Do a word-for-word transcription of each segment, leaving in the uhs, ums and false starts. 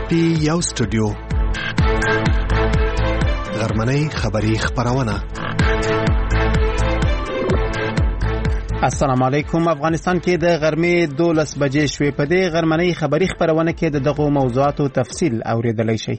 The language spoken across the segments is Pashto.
پی یو سټوډیو غرمنۍ خبری خبرونه. السلام علیکم. افغانستان کې د غرمې دولس بجې شوې. په دې غرمنۍ خبری خبرونه کې د دغو موضوعاتو تفصیل اوریدلای شئ.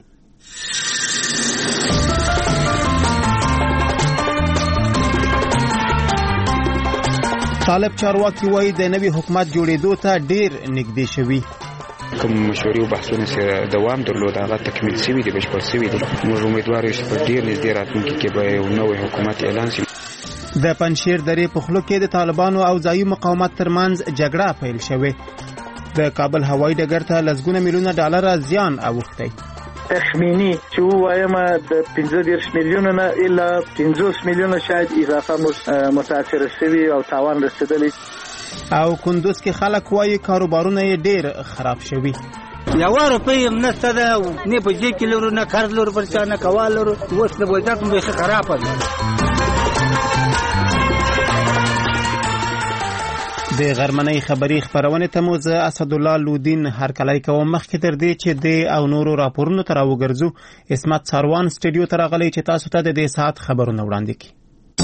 طالب چارواکي وایي د نوي حکومت جوړېدو ته ډیر نږدې شوي. کوم مشورې او بحثونه سره دوام درلود هغه تکمیل شوی دی، بشپړ شوی دی. موږ امیدوار یو چې په ډیر نږدې راتلونکي کې به یو نوی حکومت اعلان شي. د پنجشیر درې په خوله کې د طالبانو او ځایي مقاومت ترمنځ جګړه پیل شوې. د کابل هوایي ډګر ته لسګونه میلیونه ډالر زیان اوښتی. تخمینی چې وایم د پنځه دېرش میلیونه نه الا پنځوس میلیونه شاید اضافه متاثر شوي او تاوان رسیدلی. او کندوز کې خلک وایي کاروبارونه یې ډیر خراب شوي. یو روپۍ هم نشته ده، نه په جیب کې لرو، نه قرض لرو، پر چا نه کوال لرو. اوس د بوجاک مې ښه خراب ده. د غرمنۍ خبری خبرونه ته مو زه اسدالله لودین هرکلی کوم. مخکې تر دې چې د او نورو راپورونو ته راوګرځو، اسمت ساروان سټډیو ته راغلی چې تاسو ته د دې ساعت خبرونه وړاندې کړي.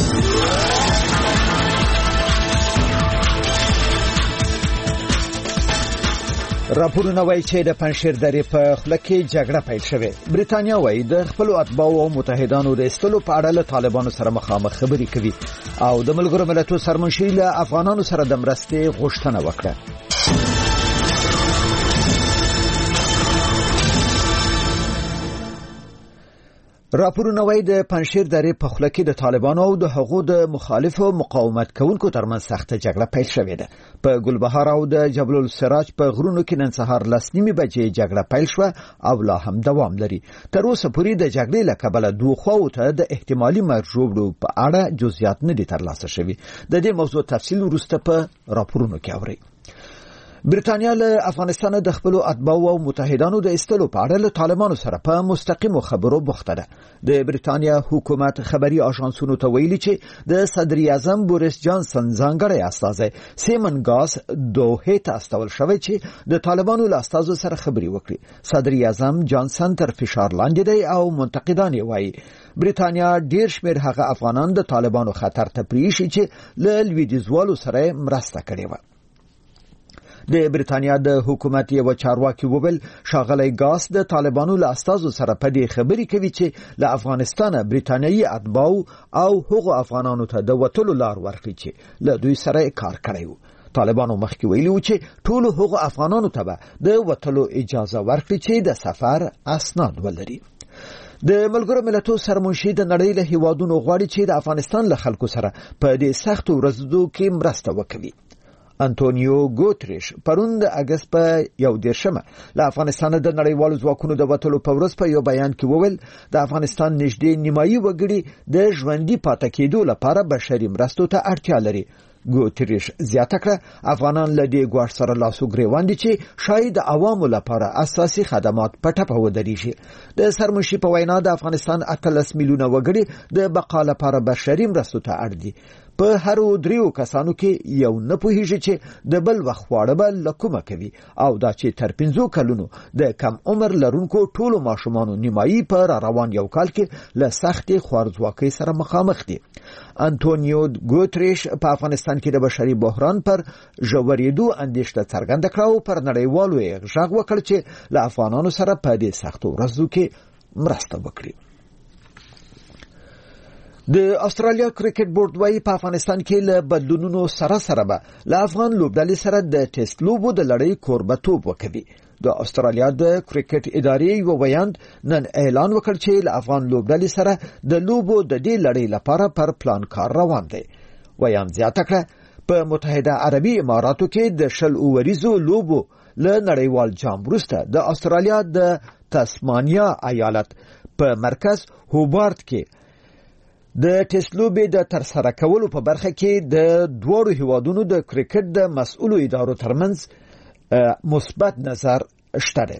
راپورونه وایي چې د پنجشیر درې په خوله کې جګړه پیل شوې. بریتانیا وایي د خپلو اتباعو او متحدانو د ایستلو په اړه له طالبانو سره مخامخ خبرې کوي او د ملګرو ملتونو سرمنشي له افغانانو سره د مرستې غوښتنه وکړه. راپورونه وایي د پنجشیر درې په خوله کې د طالبانو او د هغو د مخالفو مقاومت کوونکو ترمنځ سخته جګړه پیل شوې ده. په ګلبهار او د جبل السراج په غرونو کې نن سهار لس نیمې بجې جګړه پیل شوه او لا هم دوام لري. تر اوسه پورې د جګړې له کبله دوه خواو ته د احتمالي مرګ ژوبلو په اړه جزئیات نه دي ترلاسه شوي. د دې موضوع تفصیل وروسته په راپورونو کې اورئ. بریتانیا له افغانستان د خپلو اتباعو او متحدانو د ایستلو په اړه له طالبانو سره په مستقیمو خبرو بوخته ده. د بریتانیا حکومت خبري آژانسونو ته ویلي چې د صدر اعظم بوریس جانسن ځانګړی استازی سیمن ګاس دوحې ته استول شوی چې د طالبانو له استازو سره خبري وکړي. صدر اعظم جانسن تر فشار لاندې دی او منتقدان یې وایي بریتانیا ډیر شمېر هغه افغانان د طالبانو خطر ته پریښي چې له لویدیځوالو سره مرسته کړې وه. د بریتانیا د حکومت یو چارواکي وویل ښاغلی ګاس د طالبانو له استازو سره په دې خبرې کوي چې له افغانستانه بریتانیایي اتباعو او هغو افغانانو ته د وتلو لار ورکړي چې له دوی سره کار کړی و. طالبانو مخکې ویلي و چې ټولو هغو افغانانو ته به د وتلو اجازه ورکړي چې د سفر اسناد ولري. د ملګرو ملتونو سرمنشي د نړۍ له هیوادونو غواړي چې د افغانستان له خلکو سره په دې سختو ورځو کې مرسته وکړي. انټونیو ګوتریش پرون د اگست په یو دیرشمه له افغانستان د نړیوالو ځواکونو د وتلو په ورځ په یو بیان کې وویل د افغانستان نږدې نیمایي وګړي د ژوندي پاتې کېدو لپاره بشري مرستو ته اړتیا لري. ګوتریش زیاته کړه افغانان له دې ګواښ سره لاس و ګریوان دي چې شاید د عوامو لپاره اساسي خدمات په ټپه ودرېږي. د سرمنشي په وینا د افغانستان اتلس میلیونه وګړي د بقا لپاره بشري مرستو ته اړ دي. په هر دریو کسانو کې یو نه پوهیږي چې د بل وخت خواړه به له کومه کوي او دا چې تر پنځو کلونو د کم عمر لرونکو ټولو ماشومانو نیمایي په را روان یو کال کې له سختې خوارځواکۍ سره مخامخ دي. انټونیو ګوتریش په افغانستان کې د بشري بحران پر ژورېدو اندېښنه څرګنده کړه او پر نړیوالو یې غږ وکړ چې له افغانانو سره په دې سختو ورځو کې مرسته وکړي. د استرالیا کرکټ بورډ وايي په افغانستان کې له بدلونونو سره سره به له افغان لوبډلې سره د ټیسټ لوبو د لړۍ کوربتوب وکوي. د استرالیا د کرکټ ادارې یو ویاند نن اعلان وکړ چې له افغان لوبډلې سره د لوبو د دې لړۍ لپاره پر پلان کار روان دی. ویاند زیاته کړه په متحده عربي اماراتو کې د شل اوریزو لوبو له نړیوال جام وروسته د استرالیا د تسمانیا ایالت په مرکز هوبارت کې د ټیسټ لوبې د ترسره کولو په برخه کې د دوړو هیوادونو د کرکټ د مسؤلو ادارو ترمنځ مثبت نظر شته دی.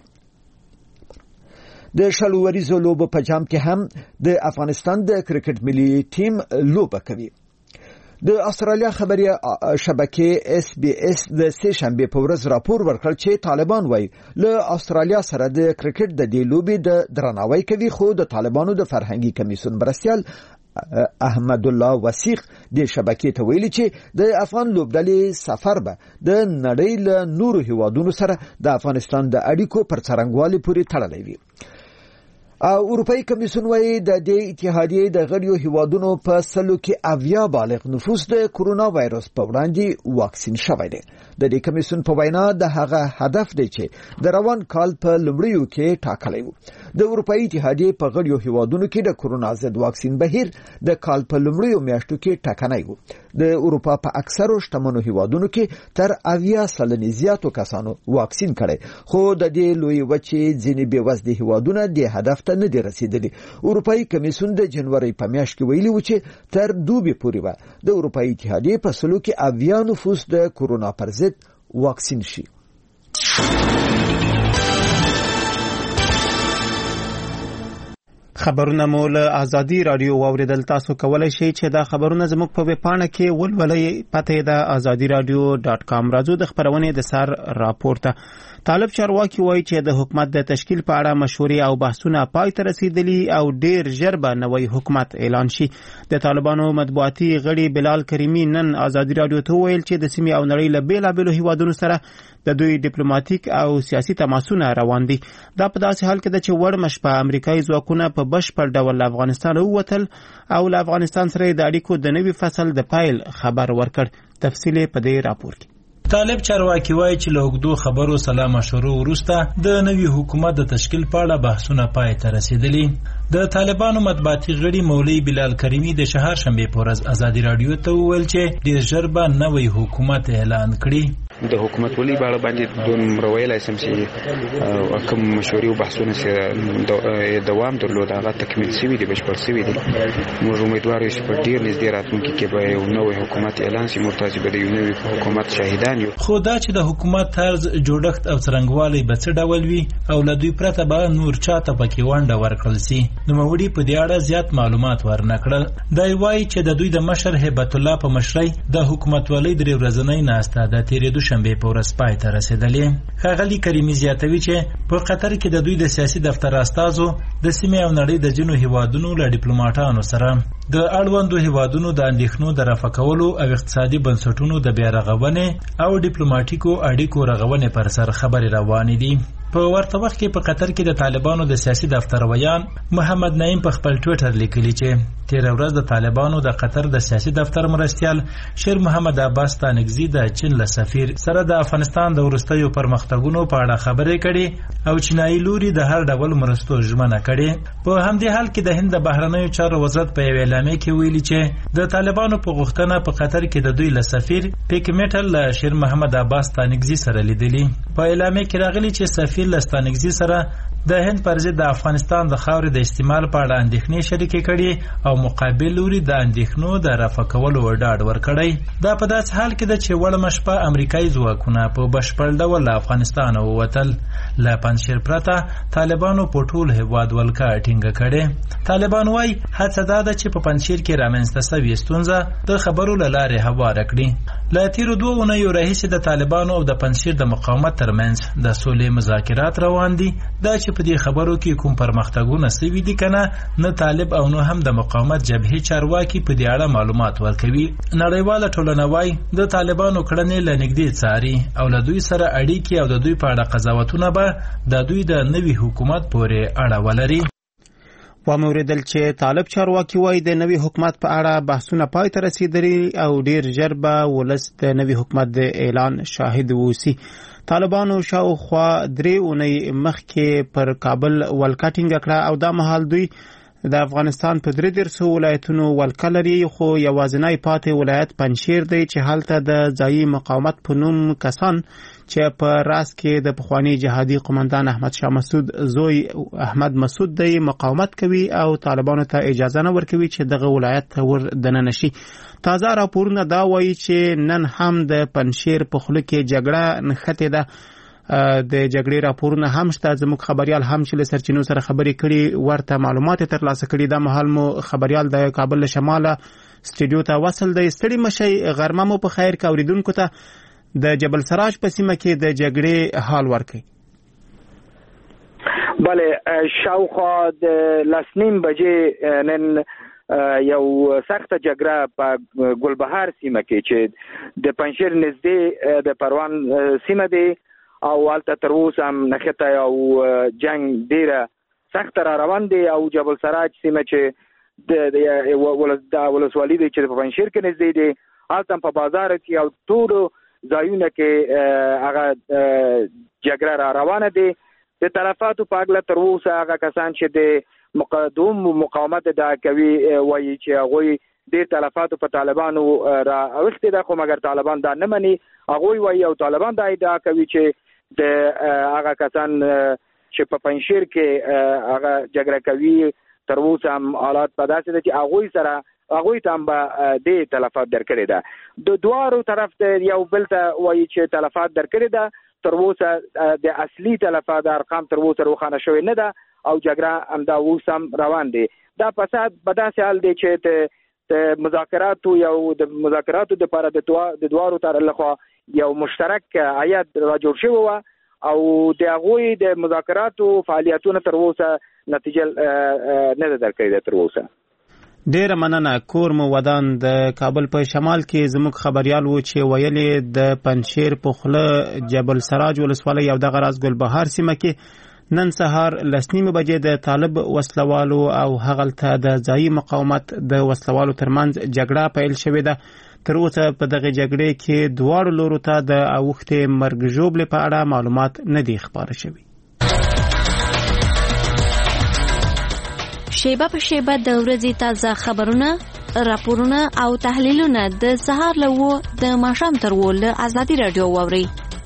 د شل اوریزو لوبو په جام کې هم د افغانستان د کرکټ ملي ټیم لوبه کوي. د استرالیا خبري شبکې اس بي اس د سه شنبه په ورځ راپور ورکړ چې طالبان وايي له استرالیا سره د کرکټ د دې لوبي د درناوي کوي، خو د طالبانو د فرهنګي کمیسیون برسیال احمد الله وسیق د شبکې ته ویلي چې د افغان لوبډلې سفر به د نړۍ له نورو هیوادونو سره د افغانستان د اړیکو پر څرنګوالي پورې تړلی وي. او اروپאי کمیسیون وايي د دې اتحادیې د غړیو هیوادونو په سلو کې اویا بالغ نفوس د کورونا وایرس په وړاندې واکسین شوی دی. د دې کمیسیون په وینا د هغه هدف دی چې د روان کال په لومړیو کې ټاکلی و. د اروپאי اتحادیې په غړیو هیوادونو کې د کورونا ضد واکسین بهیر د کال په لومړیو میاشتو کې ټاکنی و. د اروپا په اکثرو شتمنو هیوادونو کې تر اویا سلنې زیاتو کسانو واکسین کړي، خو د دې لوی وچې ځینې بېوزله هیوادونه د هدف ته نه دي رسیدلي. اروپאי کمیسیون د جنوري په میاشت کې ویلي و چې تر دوبي پورې به د اروپאי اتحادیې په سلو کې اویا نفوس د کورونا پر ضد واکسین شي. خبرونه مول ازادي رادیو واوریدل. تاسو کولای شئ چې دا خبرونه زموږ په ویب پاڼه کې ولولئ. پته دا ازادي رادیو ډاټ کام. راځو د خبرونې د سر راپورته. طالب چارواکي وایي چې د حکومت د تشکیل په اړه مشورې او بحثونه پای ته رسیدلي او ډیر ژر به نوی حکومت اعلان شي. د طالبانو مطبوعاتي غړي بلال کریمي نن ازادي رادیو ته ویل چې د سیمې او نړۍ له بیلابېلو هیوادونو سره د دوی ډیپلوماټیک او سیاسي تماسونه روان دي. دا په داسې حال کې ده چې وړ مشپه امریکایي ځواکونه په بشپړ ډول له افغانستان ووتل او له افغانستان سره د اړیکو د نوي فصل د پیل خبر ورکړ. تفصیل په دې راپور کې. طالب چارواکي وایي چې له اوږدو خبرو سلا مشورو وروسته د نوي حکومت د تشکیل په اړه بحثونه پای ته رسیدلي. د طالبانو مطبوعاتي غړي مولوي بلال کریمي د شهر شنبه په ورځ ازادي رادیو ته وویل چې ډیر ژر به نوی حکومت اعلان کړي. د حکومت ولي باندې باندې دون رویل سم چې کوم مشورې او بحثونه سره دوام درلود هغه تکمیل شوی دی، بشپړ شوی دی. موږ امیدوار یو چې په ډیر نږدې راتلونکي کې به یو نوی حکومت اعلان شي. مرتضی به د یو نوی حکومت شاهدان یو. خو دا چې د حکومت طرز جوړښت او څرنګوالی به څه ډول وي او له دوی پرته به نور چاته پکې ونډه ورکړل شي، نوموړي په دې اړه زیات معلومات ورنکړل. دا وایي چې د دوی د مشر هیبت الله په مشرۍ د حکومتولۍ درې ورځنۍ ناسته د تېرېدو شنبې په ورځ پای ته رسېدلې. ښاغلي کریمي زیاتوي چې په قطر کې د دوی د سیاسي دفتر استازو د سیمې او نړۍ د ځینو هیوادونو له ډیپلوماټانو سره د اړوندو هیوادونو د اندېښنو د رفع کولو او اقتصادي بنسټونو د بیا رغونې او ډیپلوماټیکو اړیکو رغونې پر سر خبرې روانې دي. په ورته وخت کې په قطر کې د طالبانو د سیاسي دفتر ویان محمد نعیم په خپل ټویټر لیکلي چې تیر ورځ د طالبانو د قطر د سیاسي دفتر مرستیال شیر محمد عباس تانگزی د چین له سفیر سره د افغانستان د وروستیو پرمختګونو په اړه خبرې کړي او چینایي لوري د هر ډول مرستو ژمنه کړي. په همدې حال کې د هند د بهرنیو چارو وزارت په یو اعلامیه کې ویلي چې د طالبانو په غوښتنه په قطر کې د دوی له سفیر پیک میټل له شیر محمد عباس تانگزی سره لیدلي. په اعلامیه کې راغلي چې سفیر لستانگزی سره د هند پر ضد د افغانستان د خاورې د استعمال په اړه اندېښنې شریکې کړي او مقابل لوري د اندېښنو د رفع کولو ډاډ ورکړی. دا په داسې حال کې ده چې وړمه شپه امریکایي ځواکونه په بشپړ ډول له افغانستان ووتل. له پنځشیر پرته طالبانو په ټول هېواد ولکه ټینګه کړې. طالبان وایي هڅه دا ده چې په پنځشیر کې رامنځته سوې ستونزه د خبرو له لارې هواره کړي. له تیرو دوه اونیو راهیسې د طالبانو او د پنځشیر د مقاومت ترمنځ د سولې مذاکرات روان دي. دا چې په دې خبرو کې کوم پرمختګونه سوي دي کنه نه طالب او نه هم د مقاومت جبهې چارواکي په دې اړه معلومات ورکوي. نړیواله ټولنه وایي د طالبانو کړنې له نږدې څاري او له دوی سره اړیکې او د دوی په اړه قضاوتونه به د دوی د نوي حکومت پورې اړه ولري. وموریدل چې طالب چارواکي وایي د نوي حکومت په اړه بحثونه پای ته رسیدلي او ډیر ژر به ولس د نوي حکومت د اعلان شاهد ووسي. طالبانو شاوخوا درې اونۍ مخکې پر کابل ولکه ټینګه کړه او دا مهال دوی د افغانستان په درې دېرشو ولایتونو ولکه لري، خو یوازینی پاتې ولایت پنجشیر دی چې هلته د ځایي مقاومت په نوم کسان چې په راس کې د پخوانی جهادي قومندان احمد شاه مسعود زوی احمد مسعود دی مقاومت کوي او طالبانو ته اجازه نه ورکوي چې دغه ولایت ته ور دننه شي. تازه راپورونه دا وایي چې نن هم د پنجشیر په خوله کې جګړه نښتې ده د جګړې راپورونه هم شته. زموږ خبريال هم چې له سرچینو سره خبرې کړي ورته معلومات ترلاسه کړي. د مهال مو خبريال د کابل شماله سټډیو ته وصل دی. ستړي مشي غرمه مو په خیر کا اوریدونکو ته د جبل سراج په سیمه کې د جګړې حال ورکړي. بله شاوخوا د لسنیم بجې نن یو سخت جګړه په ګلبهار سیمه کې چې د پنځیر نږدې د پروان سیمه دی او هلته تر اوسه هم نښته یو جنگ ډیره سخت را روان دی او جبل سراج سیمه چې د ولسوالي دی چې په پنځیر کې نږدې دی هلته په بازار کې او ټولو ځایونه کې هغه جګړه را روانه دی. د تلفاتو په اړه تر اوسه هغه کسان چې د مقدم مقاومت ادعا کوي وایي چې هغوی ډېر تلفاتو په طالبانو را اوښتې ده، خو مګر طالبان دا نه مني. هغوی وایي او طالبان دا ادعا کوي چې د هغه کسان چې په پنځیر کې هغه جګړه کوي تر اوسه هم حالات په داسې ده چې هغوی سره هغوی ته هم به دې تلفات درکړې ده. د دواړو طرف ته یو بل ته وایي چې تلفات درکړې ده، تر اوسه د اصلي تلفات ارقام تر اوسه روښانه شوی نه ده او جګړه همدا اوس هم روان دی. دا فساد په داسې حال دی چې د مذاکراتو یو د مذاکراتو دپاره د دواړو طرف لخوا یو مشترک هیئت را جوړ شوی وه او د هغوی د مذاکراتو فعالیتونه تر اوسه نتیجه نه ده درکړې ده تر اوسه. ډیره مننه. کور مو ودان د کابل په شمال کې زموږ خبريال وو چې ویلې د پنځیر په خوله جبل سراج ولسوالۍ او د غراز ګلبهار سیمه کې نن سهار لسنیمه بجې د طالب وسلوالو او هغلته د ځایي مقاومت د وسلوالو ترمنځ جګړه پیل شوې ده. تر اوسه په دغه جګړې کې دواړو لورو ته د اوښتې مرګ ژوبلې په اړه معلومات نه دي خپاره شوي. شیبه په شیبه د ورځې تازه خبرونه، راپورونه او تحلیلونه د سهار له وو د ماښام تر وو له ازادي رادیو واورئ.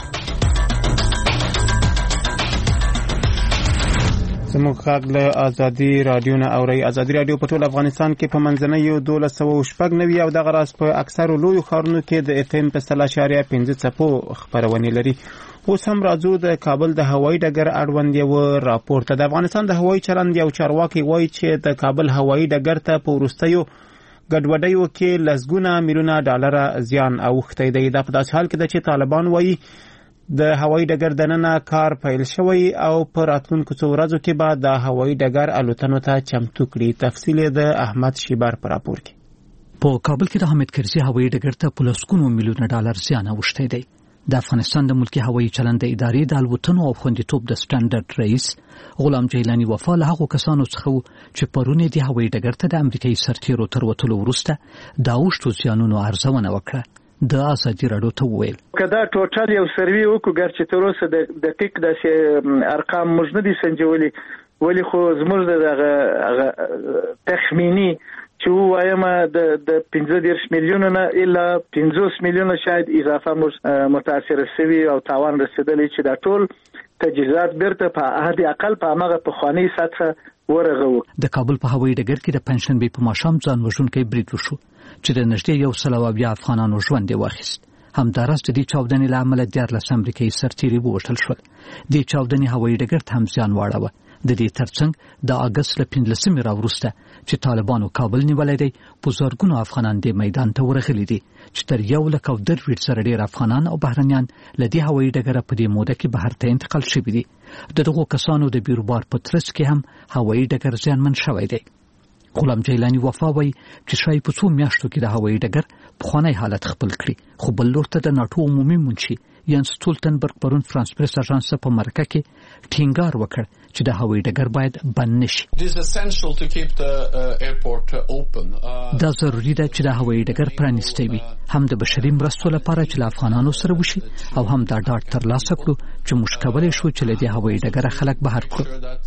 زموږ غږ له ازادي رادیو نه اورئ. ازادي رادیو په ټول افغانستان کې په منځنیو دولس سوه شپږ نوي او دغه راز په اکثرو لویو ښارونو کې د اف ام په سل اشاریه پنځه څپو خپرونې لري. اوس هم راځو د کابل د هوایي ډګر اړوند یو راپور ته. د افغانستان د هوایي چلند یو چارواکي وایي چې د کابل هوایي ډګر ته په وروستیو ګډوډیو کې لسګونه میلیونه ډالره زیان اوښتی دی. دا په داسې حال کې ده چې طالبان وایي د هوایي ډګر دننه کار پیل شوی او په راتلونکو څو ورځو کې به د هوایي ډګر الوتنو ته چمتو کړي. تفصیل د احمد شیبر په راپور کې. په کابل کې د حامد کرزي هوایي ډګر ته په لسګونو میلیونه ډالر زیان اوښتی دی. د افغانستان د ملکی هوایي چلند د ادارې د الوتنو او خوندیتوب د سټانډرډ رئیس غلام جیلانی وفا له هغو کسانو څخه چې پرون د هوایي ډګر ته د امریکایي سرتیرو تر وتلو وروسته د اوښتو زیانونو ارزونه وکړه. د ازادي راډیو ته وویل که دا ټوټال یو سروي وکړو ګر چې تر اوسه د دقیق داسې ارقام موږ نه دي سنجولي، ولې خو زموږ دغه تخمینی چې وایم د د پنځه دېرش میلیونه نه الا پنځوس میلیونه شاید اضافه متاثر شوي او تاوان رسیدلی چې دا ټول تجهیزات بیرته په حد اقل په هغه پخوانۍ سطحه ورغو. د کابل په هوایي ډګر کې د پنځشنبې په ماښام ځان وژونکی برید وشو چې د نږدې یو سل او اویا افغانانو ژوند یې واخیست. همداراز د دې چاودنې له امله دیارلس امریکایي سرتیري ووژل شول. دې چاودنې هوایي ډګر ته هم زیان واړوه. د دې ترڅنګ د اګست له پنځلسمې راوروسته چې طالبانو کابل نیولی دی، په زرګونو افغانان دې میدان ته ورغلي دي چې تر یو لک او درویشت سره ډېر افغانان او بهرنیان له دې هوایي ډګره په دې موده کې بهر ته انتقال شوي دي. د دغو کسانو د بیروبار په ترڅ کې هم هوایي ډګر زیانمن شوی دی. غلام جیلانی وفا وایي چې شاید په څو میاشتو کې د هوایي ډګر پخوانی حالت خپل کړي، خو بل لور ته د ناټو عمومي منشي یانس سټولتنبرګ پرون فرانس پریس اژانس په مرکه کې ټینګار وکړ چې د هوایي ډګر باید بند نشي. دا ضروري ده چې د هوایي ډګر پرانیستی وي، هم د بشري مرستو لپاره چې له افغانانو سره وشي او هم دا ډاډ ترلاسه کړو چې موږ کولی شو چې له دې هوایي ډګره خلک بهر کړو.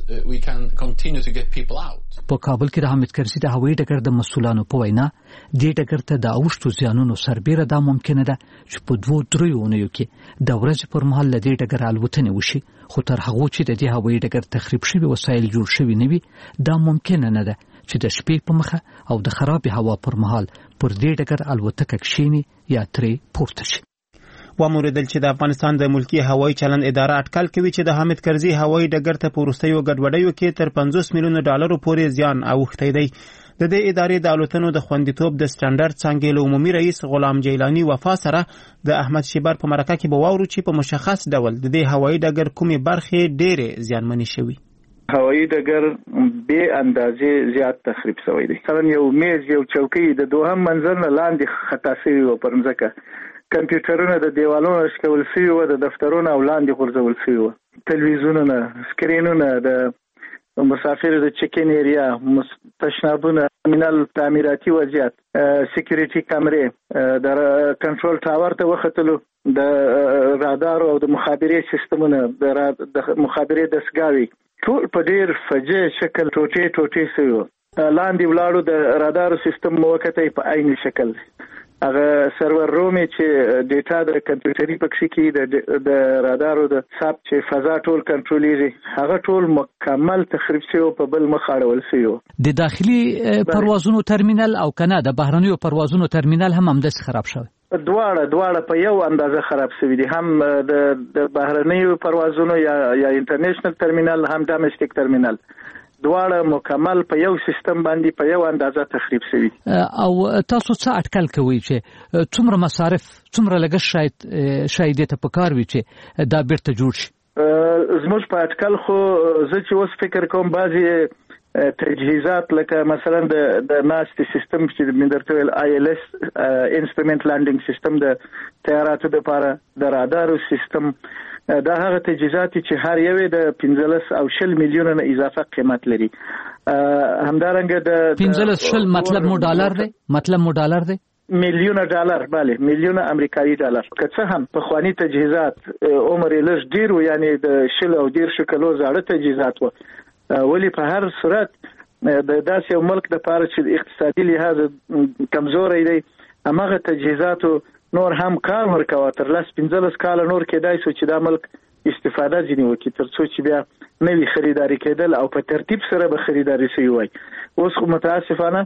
په کابل کې د حامد کرزي د هوایي ډګر د مسؤلانو په وینا دې ډګر ته د اوښتو زیانونو سربیره دا ممکنه ده چې په دوو دریو اونیو کې د ورځې پر مهال له دې ډګر الوتنې وشي، خو تر هغو چې د دې هوایي ډګر تخریب شوي وسایل جوړ شوي نه وي دا ممکنه نه ده چې د شپې په مخه او د خرابې هوا پر مهال پر دې ډګر الوتکه کښیني یا ترې پورته شي. واموریدل چې د افغانستان د ملکی هوایي چلند اداره اټکل کوي چې د حامد کرزي هوایي ډګر ته په وروستیو ګډوډیو کې تر پنځوس میلیونه ډالرو پورې زیان اوښتی دی. د دې ادارې د الوتنو د خوندیتوب د سټانډرډ څانګې له عمومي رئیس غلام جیلانی وفا سره د احمد شیبر په مرکه کې به واورو چې په مشخص ډول د دې هوایي ډګر کومې برخې ډېرې زیانمنې شوي. هوایي ډګر به اندازې زیات تخریب شوی دی. مثلا یو میز یو چوکۍ د دوهم منزل نه لاندې خطا شوی و پر ځمکه. کمپیوټرونه د دیوالونو شکول شوي و، د دفترونو او لاندې غورځول شوي و. تلویزیونونه، سکرینونه، د مسافر د چکین ایریا، تشنابونه، ترمینل تعمیراتي وضعیت، سکیورټي کامرې، د کنټرول ټاور ته وختلو، د رادار او د مخابرې سیستمونه، د مخابرې دستګاوې ټول په ډیر فجیع شکل ټوټې ټوټې شوي. لاندې ولاړو د رادار سیستم موقته په عین شکل هغه سرور روم چې ډیټا د کمپیوټري پکې کې د رادارو د ساب چې فضا ټول کنټرولېږي هغه ټول مکمل تخریب شوی په بل مخ اړول شوی. د داخلي پروازونو ترمینل او کنه د بهرنیو پروازونو ترمینل هم همداس خراب شوی. دواړه دواړه په یو اندازه خراب شوی دي، هم د د بهرنیو پروازونو یا یا انټرنیشنل ترمینل هم ډومېسټیک ترمینل دواړه مکمل په یو سیستم باندې په یو اندازه تخریب شوی. او تاسو څه اټکل کوئ چې څومره مصارف څومره لګښت شاید شاید ته پکار وي چې دا بیرته جوړ شي؟ زموږ په اټکل خو زه چې اوس فکر کوم بعضی تجهیزات لکه مثلا د د ناستي سیستم چې من درته ویل آی ال اس انسټرومنت لانډینګ سیستم د طیاراتو لپاره، د رادارو سیستم، دا هغه تجهیزات چې هر یو د پنځلس او شل میلیونه نه اضافه قیمت لري. همدارنګه د پنځلس شل مطلب مو ډالر دی مطلب مو ډالر دی میلیونه ډالر، bale میلیونه امریکایي ډالر. که څه هم په خواني تجهیزات عمر یې لږ ډیر و، یعنی د شل او ډیر شکلو زاړه تجهیزات و، ولی په هر صورت د داسې یو ملک د پاره چې اقتصادي لحاظ کمزوري دی هغه تجهیزاتو نور هم کار ورکوه تر لاس پنځلس کال نور کېدای شو چې دا ملک استفاده ځینې وکړي تر څو چې بیا نوې خریداري کېدل او په ترتیب سره به خریداري شوی وای. اوس خو متاسفانه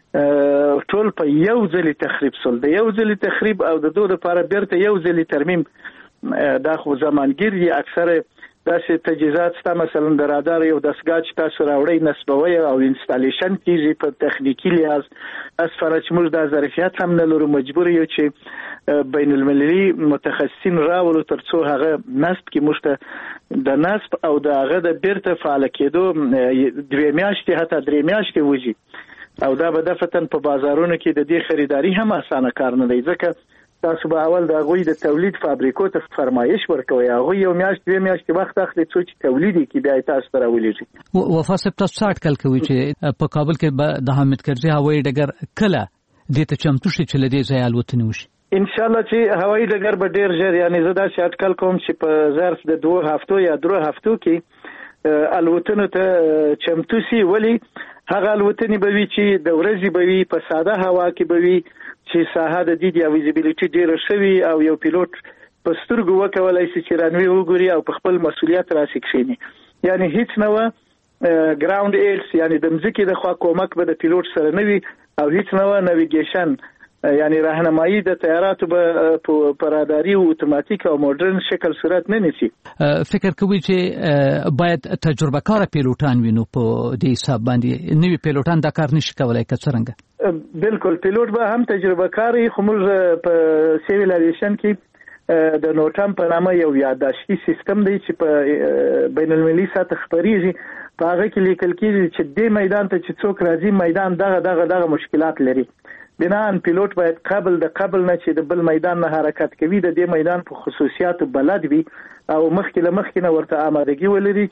ټول په یو ځل تخریب شول. د یو ځل تخریب او د دوه لپاره بیرته یو ځل ترمیم دا خو زمانګیر دی. اکثره داسې تجهیزات ستا مثلا د رادار یو دستګاه چې تاسو راوړئ نصبوي او انسټالیشن کیږي په تخنیکی لحاظ اسفاره چې موږ د ظرفیت هم نه لرو، مجبور یو چې بین المللي متخصصین راولو تر څو هغه نصب کې موږ ته د نصب او د هغه د بیرته فعال کېدو دوه میاشتې حتی درې میاشتې وځي او دا به دفتن په بازارونو کې د دې خریداري هم اسانه کار نه دی، ځکه تاسو به اول د غوی د تولید فابریکو ته فرمایش ورکوي، هغه یو میاشت دوه میاشتې وخت اخلي څو چې تولید کې بیا تاسو ته راولېږي. وفا صاحب تاسو څه اټکل کوئ چې په کابل کې د حامد کرزي هوایي ډګر کله دې ته چمتو شي چې لدې ځای الوتنې وشي؟ ان شاء الله چې هوایي ډګر به ډیر ژر، یعنی زه دا چې اټکل کوم چې په ظرف د دوه هفتو یا درو هفتو کې الوتنو ته چمتو شي. ولی هغه الوتنې به وي چې د ورځې به وي په ساده هوا کې به وي چې ساحه د دې د ویزیبিলিټي ډیره شوي او یو پیلوټ په سترګو وکولای شي چې رانوي وګوري او په خپل مسولیت راسي کښیني. یعنی هیڅ نه و ګراوند ایډز، یعنی د مځکې د خوا کومک به د پیلوټ سره نه وي او هیڅ نه و ناویګیشن، یعنی راهنمایي د طیاراتو په پراداري او اتوماتیک او مدرن شکل صورت نه نیسي. فکر کوي چې باید تجربه کار پیلوټان وینو په دې حساب باندې نوی پیلوټان دا کار نشي کولای که څنګه؟ بالکل پیلوټ به هم تجربه کاری، خو موږ په سیویل ایویشن کې د نوټم په نامه یو یادداشتي سیستم دی چې په بین المللي سطح خبريږي، په هغه کې لیکل کېږي چې د میدان ته چې څوک راځي میدان دغه دغه دغه مشکلات لري. بنان پیلوټ باید قبل د قبل نه چې د بل میدان نه حرکت کوي د دې میدان په خصوصیاتو بلد وي او مخکې له مخکې نه ورته آمادګي ولري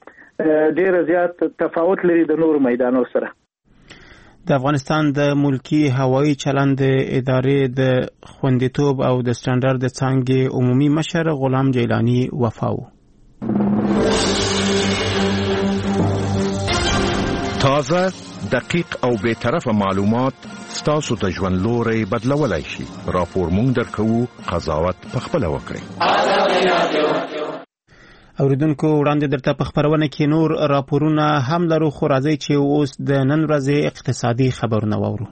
چې ډیر زیات تفاوت لري د نور میدانونو سره. د افغانستان د ملکی هوایي چلند ادارې د خوندیتوب او د سټانډرډ څانګې عمومي مشر غلام جیلانی وفا و. تازه، دقیق او بے طرفه معلومات ستاسو د ژوند لوري بدلولای شي. راپور مونږ درکو، قضاوت پخپله وکړئ. اوریدونکو وړاندې درته په خبرونه کې نور راپورونه هم لرو، خو راځي چې اوس د نن ورځې اقتصادي خبرونه واورو.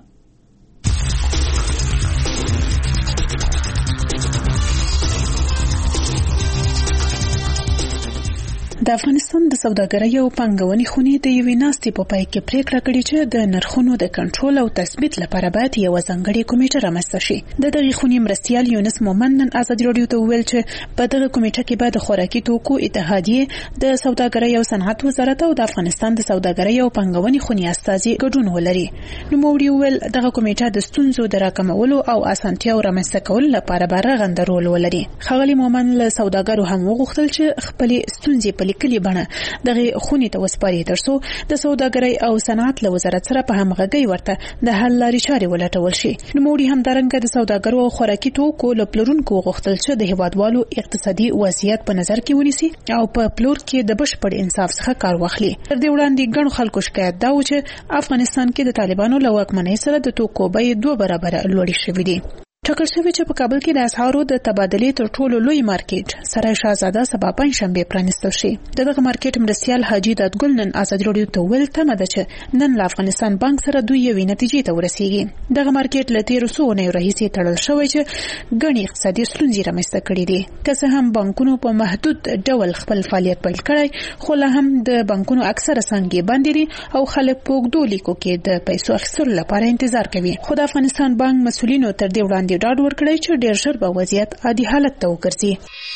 د افغانستان د سوداګرۍ او پانګونې خونې د یوې ناستې په پای کې پریکړه کړې چې د نرخونو د کنټرول او تثبیت لپاره باید یو ځانګړې کمیټه رامنځته شي. د دغه خونې مرستیال یونس مومن نن ازادي راډیو ته وویل چې په دغه کمیټه کې به د خوراکي توکو اتحادیه، د سوداګرۍ او صنعت وزارت او د افغانستان د سوداګرۍ او پانګونې خونې استازي ګډون ولري. نو موري ویل دغه کمیټه د ستونزو د راکمولو او اسانتیاو رامنځته کولو لپاره به رغنده رول ولري. ښاغلي مومن له سوداګرو هم وغوښتل چې خپل ستونزې په لیکلي بڼه دغه خونې ته وسپاري ترڅو د سوداګرۍ او صنعت له وزارت سره په همغږۍ ورته د حل لارې چارې ولټول شي. نوموړي همدارنګه د سوداګرو او خوراکي توکو له پلورونکو وغوښتل چې د هیوادوالو اقتصادي وضعیت په نظر کې ونیسي او په پلور کې د بشپړ انصاف څخه کار واخلي. تر دې وړاندې ګڼو خلکو شکایت دا و چې افغانستان کې د طالبانو له واکمنۍ سره د توکو بیې دوه برابره لوړې شوې دي. ټاکل شوی چې په کابل کې د اسعارو د تبادلې تر ټولو لوی مارکیټ سرای شاهزاده سبا پنځشنبه پرانیستل شي. دغه مارکیټ مرستیال حاجی دادګل نن ازادي راډیو ته ویل تمه ده چې نن له افغانستان بانک سره دوی یوې نتیجې ته ورسیږي. دغه مارکیټ له تیرو څو اونیو راهیسې تړل شوی چې ګڼې اقتصادي ستونزې رامنځته کړي دي. که څه هم بانکونو په محدود ډول خپل فعالیت پیل کړی، خو لا هم د بانکونو اکثره څانګې بندې دي او خلک په اوږدو لیکو کې د پیسو اخیستلو لپاره انتظار کوي. خو د افغانستان بانک مسؤلینو تر دې وړاندې ډاډ ورکړی چې ډېر ژر به وضعیت عادي حالت ته وګرځي.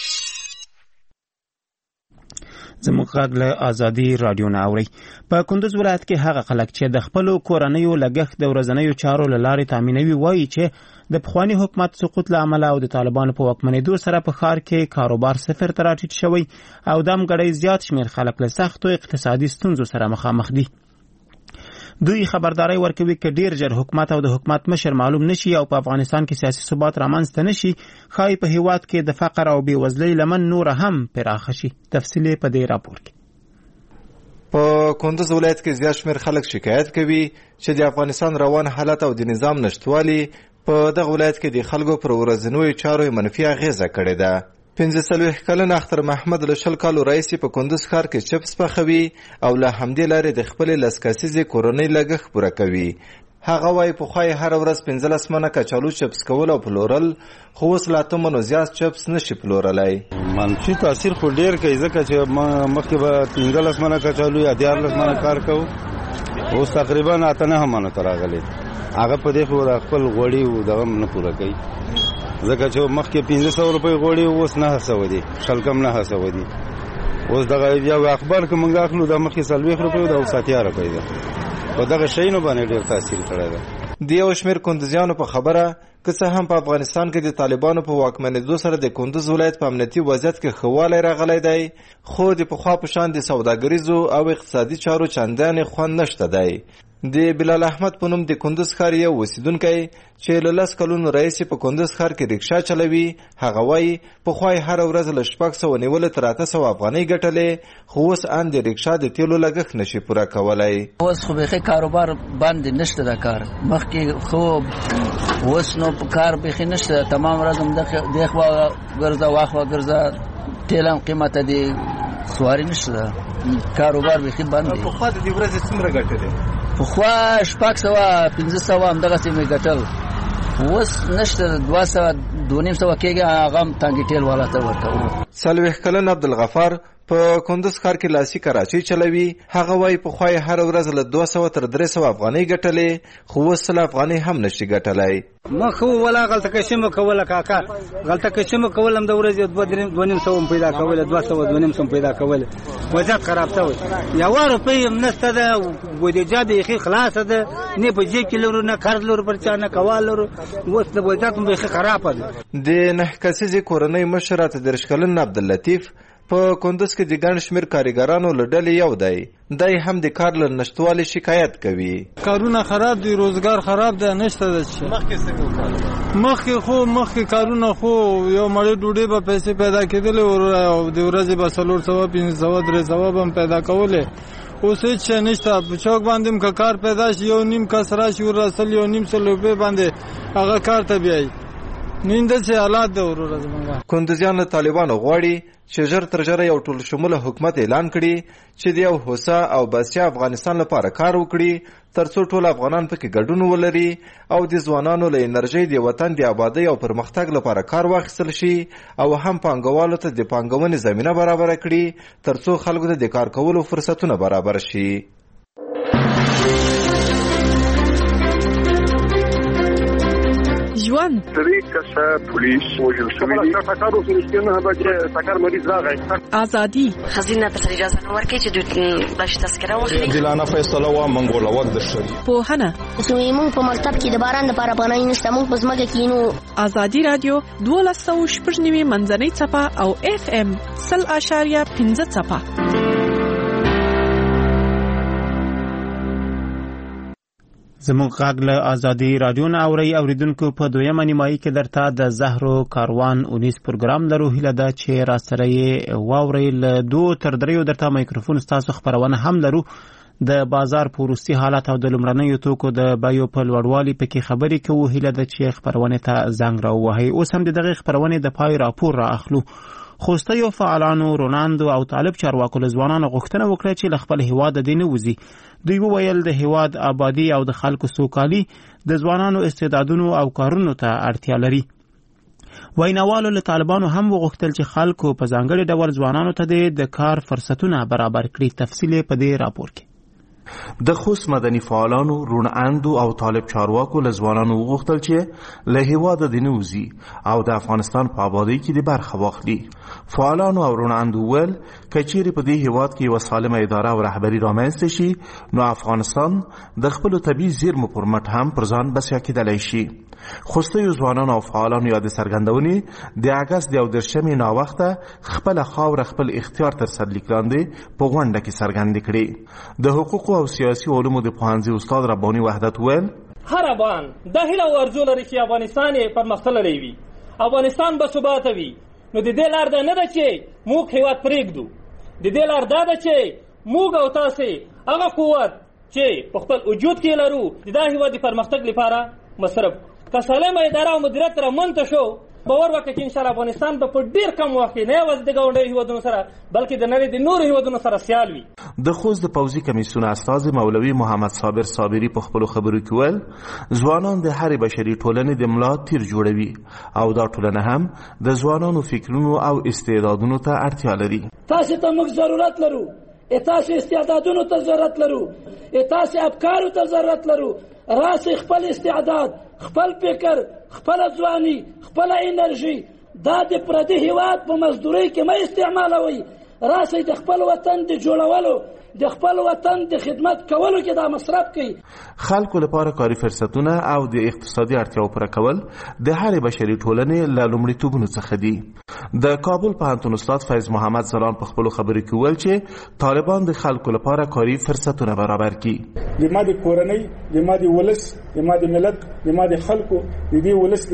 زموږ غږ له ازادي راډیو نه اورئ. په کندوز ولایت کې هغه خلک چې د خپلو کورنیو لګښت د ورځنیو چارو له لارې تامینوي وایي چې د پخواني حکومت سقوط له امله او د طالبانو په واکمنېدو سره په ښار کې کاروبار صفر ته راټیټ شوی او د همګړۍ زیات شمېر خلک له سختو اقتصادي ستونزو سره مخامخ دي. دوی خبرداري ورکوي چې ډیر ژر حکومت او د حکومت مشر معلوم نشي او په افغانستان کې سیاسي ثبات رامنځته نشي، خای په هیواد کې د فقر او بېوزلۍ لمن نور هم پراخه شي. تفصیل په دې راپور کې. په کندوز ولایت کې زیات شمېر خلک شکایت کوي چې د افغانستان روان حالت او د نظام نشټوالي په دغه ولایت کې د خلکو پر ورځنیو چارو منفي اغیزه کړې ده. پنځه څلوېښت کلن اختر محمد له شل کالو راهیسې په کندوز ښار کې چپس پخوي او له همدې لارې د خپلې لس کسیزې کورنۍ لګښت پوره کوي. هغه وایي پخوا یې هره ورځ پنځلس منه کچالو چپس کول او پلورل، خو اوس له اته منو زیات چپس نشي پلورلی. منفي تاثیر خو ډېر کوي ځکه چې مخکې به پنځلس منه کچالو یا دیارلس منه کار کوو، اوس تقریبا اته نهه منو ته راغلی. هغه په دې خو د خپل غوړي دغه نه پوره کوي ځکه چې مخکې پنځه سوه روپۍ غوړي اوس نهه سوه دي، شل کم نهه سوه دي. اوس دغه یو اخبار که موږ اخلو دا مخکې څلوېښت روپۍ ده، اوس اتیا روپۍ ده. په دغه شیانو باندې ډېر تاثیر کړی ده. د یو شمېر کندوزیانو په خبره که څه هم په افغانستان کې د طالبانو په واکمنېدو سره د کندوز ولایت په امنیتي وضعیت کې ښه والی راغلی دی، خو د پخوا په شان د سوداګریزو او اقتصادي چارو چندانې خوند نشته دی. د بلال احمد په نوم د کندوز ښار یو اوسیدونکی چې له لس کلونو راهیسې په کندوز ښار کې رکشا چلوي، هغه وایي پخوا یې هره ورځ له شپږ سوه نیولو تر اته سوه افغانۍ ګټلې، خو اوس ان د رکشا د تیلو لګښت نشي پوره کولی. اوس خو بیخي کاروبار بند نشته د کار، مخکې خو اوس نو په کار بیخي نشته، تمام ورځ همدې خوا ګرځه واخوا ګرځه، تیل هم قیمته دی، سواري نشته، کاروبار بیخي بند دی. پخوا د دې ورځې څومره ګټه دی؟ پخوا شپږ سوه پنځه سوه همدغسې مې ګټل، اوس نشته، دوه سوه دوه نیم سوه کېږي، هغه هم تانګې ټیل والا ته ورکوو. څلوېښت کلن عبدالغفار په کندوز ښار کې لاسي کراچۍ چلوي. هغه وایي پخوا یې هره ورځ له دوه سوه تر درې سوه افغانۍ ګټلې، خو اوس سل افغانۍ هم نشي ګټلی. مخ ولا غلطه کشي مو کوله کاکا، غلطه کشي مو کول هم د ورځې دوه نیم سوه پیدا کوله، دوه سوه دوه نیم سوه پیدا کوله، وضعیت خراب شوی. یوه روپۍ هم نشته ده، بودیجه بیخي خلاصه ده، نه په جیب کې لرو، نه قرض لرو پر چا، نه کوال لرو، اوس د وضعیت هم بیخي خرابه ده. د نهه کسیزې کورنۍ مشر اته دېرش کلن عبداللطیف په کندوز کې د ګڼ شمېر کارګرانو له ډلې یو دی. دی هم د کار له نشتوالي شکایت کوي. کارونه خراب دي، روزګار خراب دی، نشته ده. مخکې څنګه وکړل؟ مخکې خو مخکې کارونه خو یو مړۍ ډوډۍ به پیسې پیدا کېدلې او د ورځې به څلور سوه پنځه سوه درې سوه به هم پیدا کولې. اوس هېڅ شی نشته. په چوک باندې هم که کار پیدا شي، یو نیم کس راشي ورسل یو نیم سل روپۍ باندې هغه کار ته بیایي. نینده چې حالات ده وروره زمونږ. کندوزیان له طالبانو غواړي چې ژر تر ژره یو ټول شموله حکومت اعلان کړي چې د یو هوسا او باسیا افغانستان لپاره کار وکړي، ترڅو ټول افغانان پکې ګډون ولري او د ځوانانو له انرژۍ د وطن د آبادۍ او پرمختګ لپاره کار واخیستل شي او هم پانګوالو ته د پانګونې زمینه برابر کړي ترڅو خلکو ته د کار کولو فرصتونه برابر شي. ژوند درې کسه پولیس وژل شوي دي. ټکر وشو چې نه به ټکر مریض راغی. ازادي خزینه ته اجازه نه ورکړي چې د بش تذکره واخلي. عادلانه فیصله و منګول وخت درشي. پوهنه سویمون په مکتب کې د باران لپاره پناه نشته، موږ په ځمکه کې نو. ازادي رادیو دوه سوه شپږ نوي منځنۍ څپه او اف ام سل اشاریه پنځه څپه. زموږ غږ له ازادي رادیو نه اورئ. اوریدونکو په دویمه نیمایي کې درته د زهرو کاروان اونیس پروګرام لرو. هیله ده چې راسره یې واورئ. له دوو تر دریو درته مایکروفون ستاسو خپرونه هم لرو. د بازار په وروستي حالت او د لومړنیو توکو د بیو په لوړوالي پکې خبرې کوو. هیله ده چې خپرونې ته زنګ راووهئ. اوس هم د دغې خپرونې د پای راپور را اخلو. خوستیو فعالانو رونالدو او طالب چارواکو له ځوانانو غوښتنه وکړه چې له خپل هیواد د نه وځي. دوی وویل د هیواد آبادی او د خلکو سوکالي د ځوانانو استعدادونو او کارونو ته اړتیا لري. ویناوالو له طالبانو هم وغوښتل چې خلکو په ځانګړي ډول ځوانانو ته د کار فرصتونه برابر کړي. تفصیل په دې راپور کې. د خوست مدني فعالانو رونالدو او طالب چارواکو له ځوانانو وغوښتل چې له هیواده د نه وځي او د افغانستان په آبادۍ کې د برخه واخلي. فعالانو او رونالدو ویل که چیرې په دې هیواد کې یوه سالمه اداره او رهبري رامنځته شي نو افغانستان د خپلو طبیعي زیرمو پر مټ هم پر ځان بسیا کېدلی شي. خوستیو ځوانانو او فعالانو یا د څرګندونې د اګست د یو دېرشمې ناوخته خپله خاوره خپل اختیار تر سرلیک لاندې په غونډه کې څرګندې کړې. د حقوقو او سیاسي علومو د پوهنځي استاد رباني وحدت ویل هر افغان د هیله او ارزو لري چې افغانستان یې پرمختللی وي، افغانستان به ثباته وي. نو د دې لار دا نه ده چې موږ هیواد پرېږدو، د دې لار دا ده چې موږ او تاسې هغه قوت چې په خپل وجود کې لرو د دا هیواد د پرمختګ لپاره مصرف که سالمه اداره او مدیریت رامنځته شو، باور وکړه چې انشاءالله افغانستان به په ډېر کم وخت کې نه یوازې د ګاونډیو هیوادونو سره بلکې د نړۍ د نورو هیوادونو سره سیال وي. د خوست د پوځي کمیسیون استازي مولوي محمد صابر صابري په خپلو خبرو کې ویل ځوانان د هرې بشري ټولنې د ملا تیر جوړوي او دا ټولنه هم د ځوانانو فکرونو او استعدادونو ته اړتیا لري. تاسو ته موږ ضرورت لرو، تاسو استعدادونو ته ضرورت لرو، تاسو افکارو ته ضرورت لرو. راسي خپل استعداد، خپل فکر، خپل ځواني، خپل انرژي دا د پردي هیواد په مزدورۍ کې مه استعمالوي. راسي د خپل وطن د جوړولو، د خپل وطن د خدمت کولو کې دا مصرف کوي. خلکو لپاره کاري فرصتونه او د اقتصادي اړتیاو پوره کول د هرې بشري ټولنې له لومړیتوبونو څخه دي. د کابل پوهنتون استاد فیض محمد زلان په خپلو خبرو کې ویل چې طالبان د خلکو لپاره کاري فرصتونه برابر کړي. د ما د کورنۍ، د ما د ولس، د ما د ملت، د ما د خلکو، د دې ولس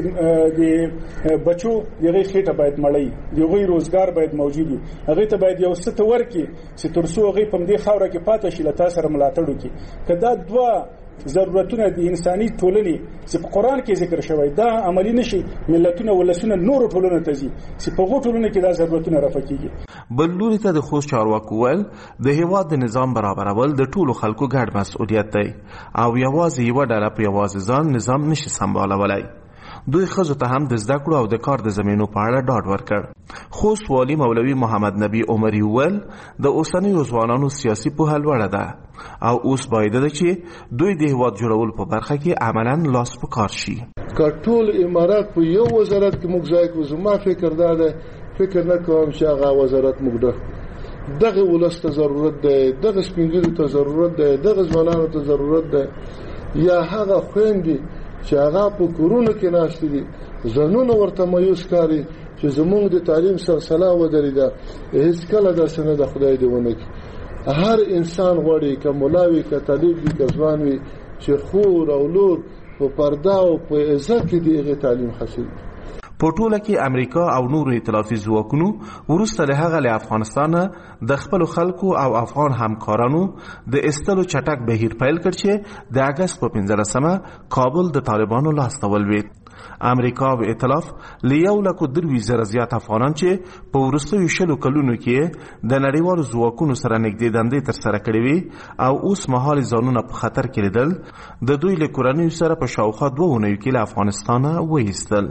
د بچو دغه خېټه باید مړی، دغه روزګار باید موجود وي. هغه ته باید یو څه ورکړي چې ترڅو هغه په دې خاوره کې پاتې شي، له تاسو سره ملاتړ وکړي. که دا دوه ضرورتونه د انساني ټولنې چې په قرآن کې ذکر شوی دا عملی نشي، ملتونه ولسونه نورو ټولنو ته ځي چې په هغو ټولنو کې دا ضرورتونه رفع کېږي. بل لوري ته د خوست چارواکو ویل د هیواد د نظام برابرول د ټولو خلکو ګډ مسؤلیت دی او یوازې یوه ډله په یوازې ځان نظام نشي سمبالولی. دوی ښځو ته هم د زده کړو او د کار د زمینو په اړه ډاډ ورکړ. خوست والي مولوي محمد نبی عمري ویل د اوسنیو ځوانانو سیاسي پوهه لوړه ده او اوس باید ده چې دوی د هیواد جوړولو په برخه کې عملاً لاس په کار شي. که ټول امارات په یو وزارت کې موږ ځای کړو، زما فکر دا ده، فکر نه کوم چې هغه وزارت موږ ډک دغه ولس ته ضرورت دی، دغه سپینږیرو ته ضرورت دی، دغه ځوانانو ته ضرورت دی، یا هغه خویندې چې هغه په کورونو کې ناشته دي ځانونه ورته مایوس کاري چې زمونږ د تعلیم سلسله ودرېده. هیڅ کله داسې نه ده، خدای دې ونه کړي. هر انسان غواړي که ملا وي، که طالب وي، که ځوان وي چې خور او لور په پرده او په عزت کې د هغې تعلیم حاصل کړي. په ټوله کې امریکا او نورو ائتلافي ځواکونو وروسته له هغه له افغانستانه د خپلو خلکو او افغان همکارانو د ایستلو چټک بهیر پیل کړ چې د اګست په پنځلسمه کابل د طالبانو لاس ته ولوېد. امریکا او ائتلاف له یو لکو درویشت زره زیات افغانان چې په وروستیو شلو کلونو کې د نړیوالو ځواکونو سره نږدې دندې ترسره کړې وي او اوس مهال ځانونه په خطر کې لیدل د دوی له کورنیو سره په شاوخوا دوه اونیو کې له افغانستانه وایستل.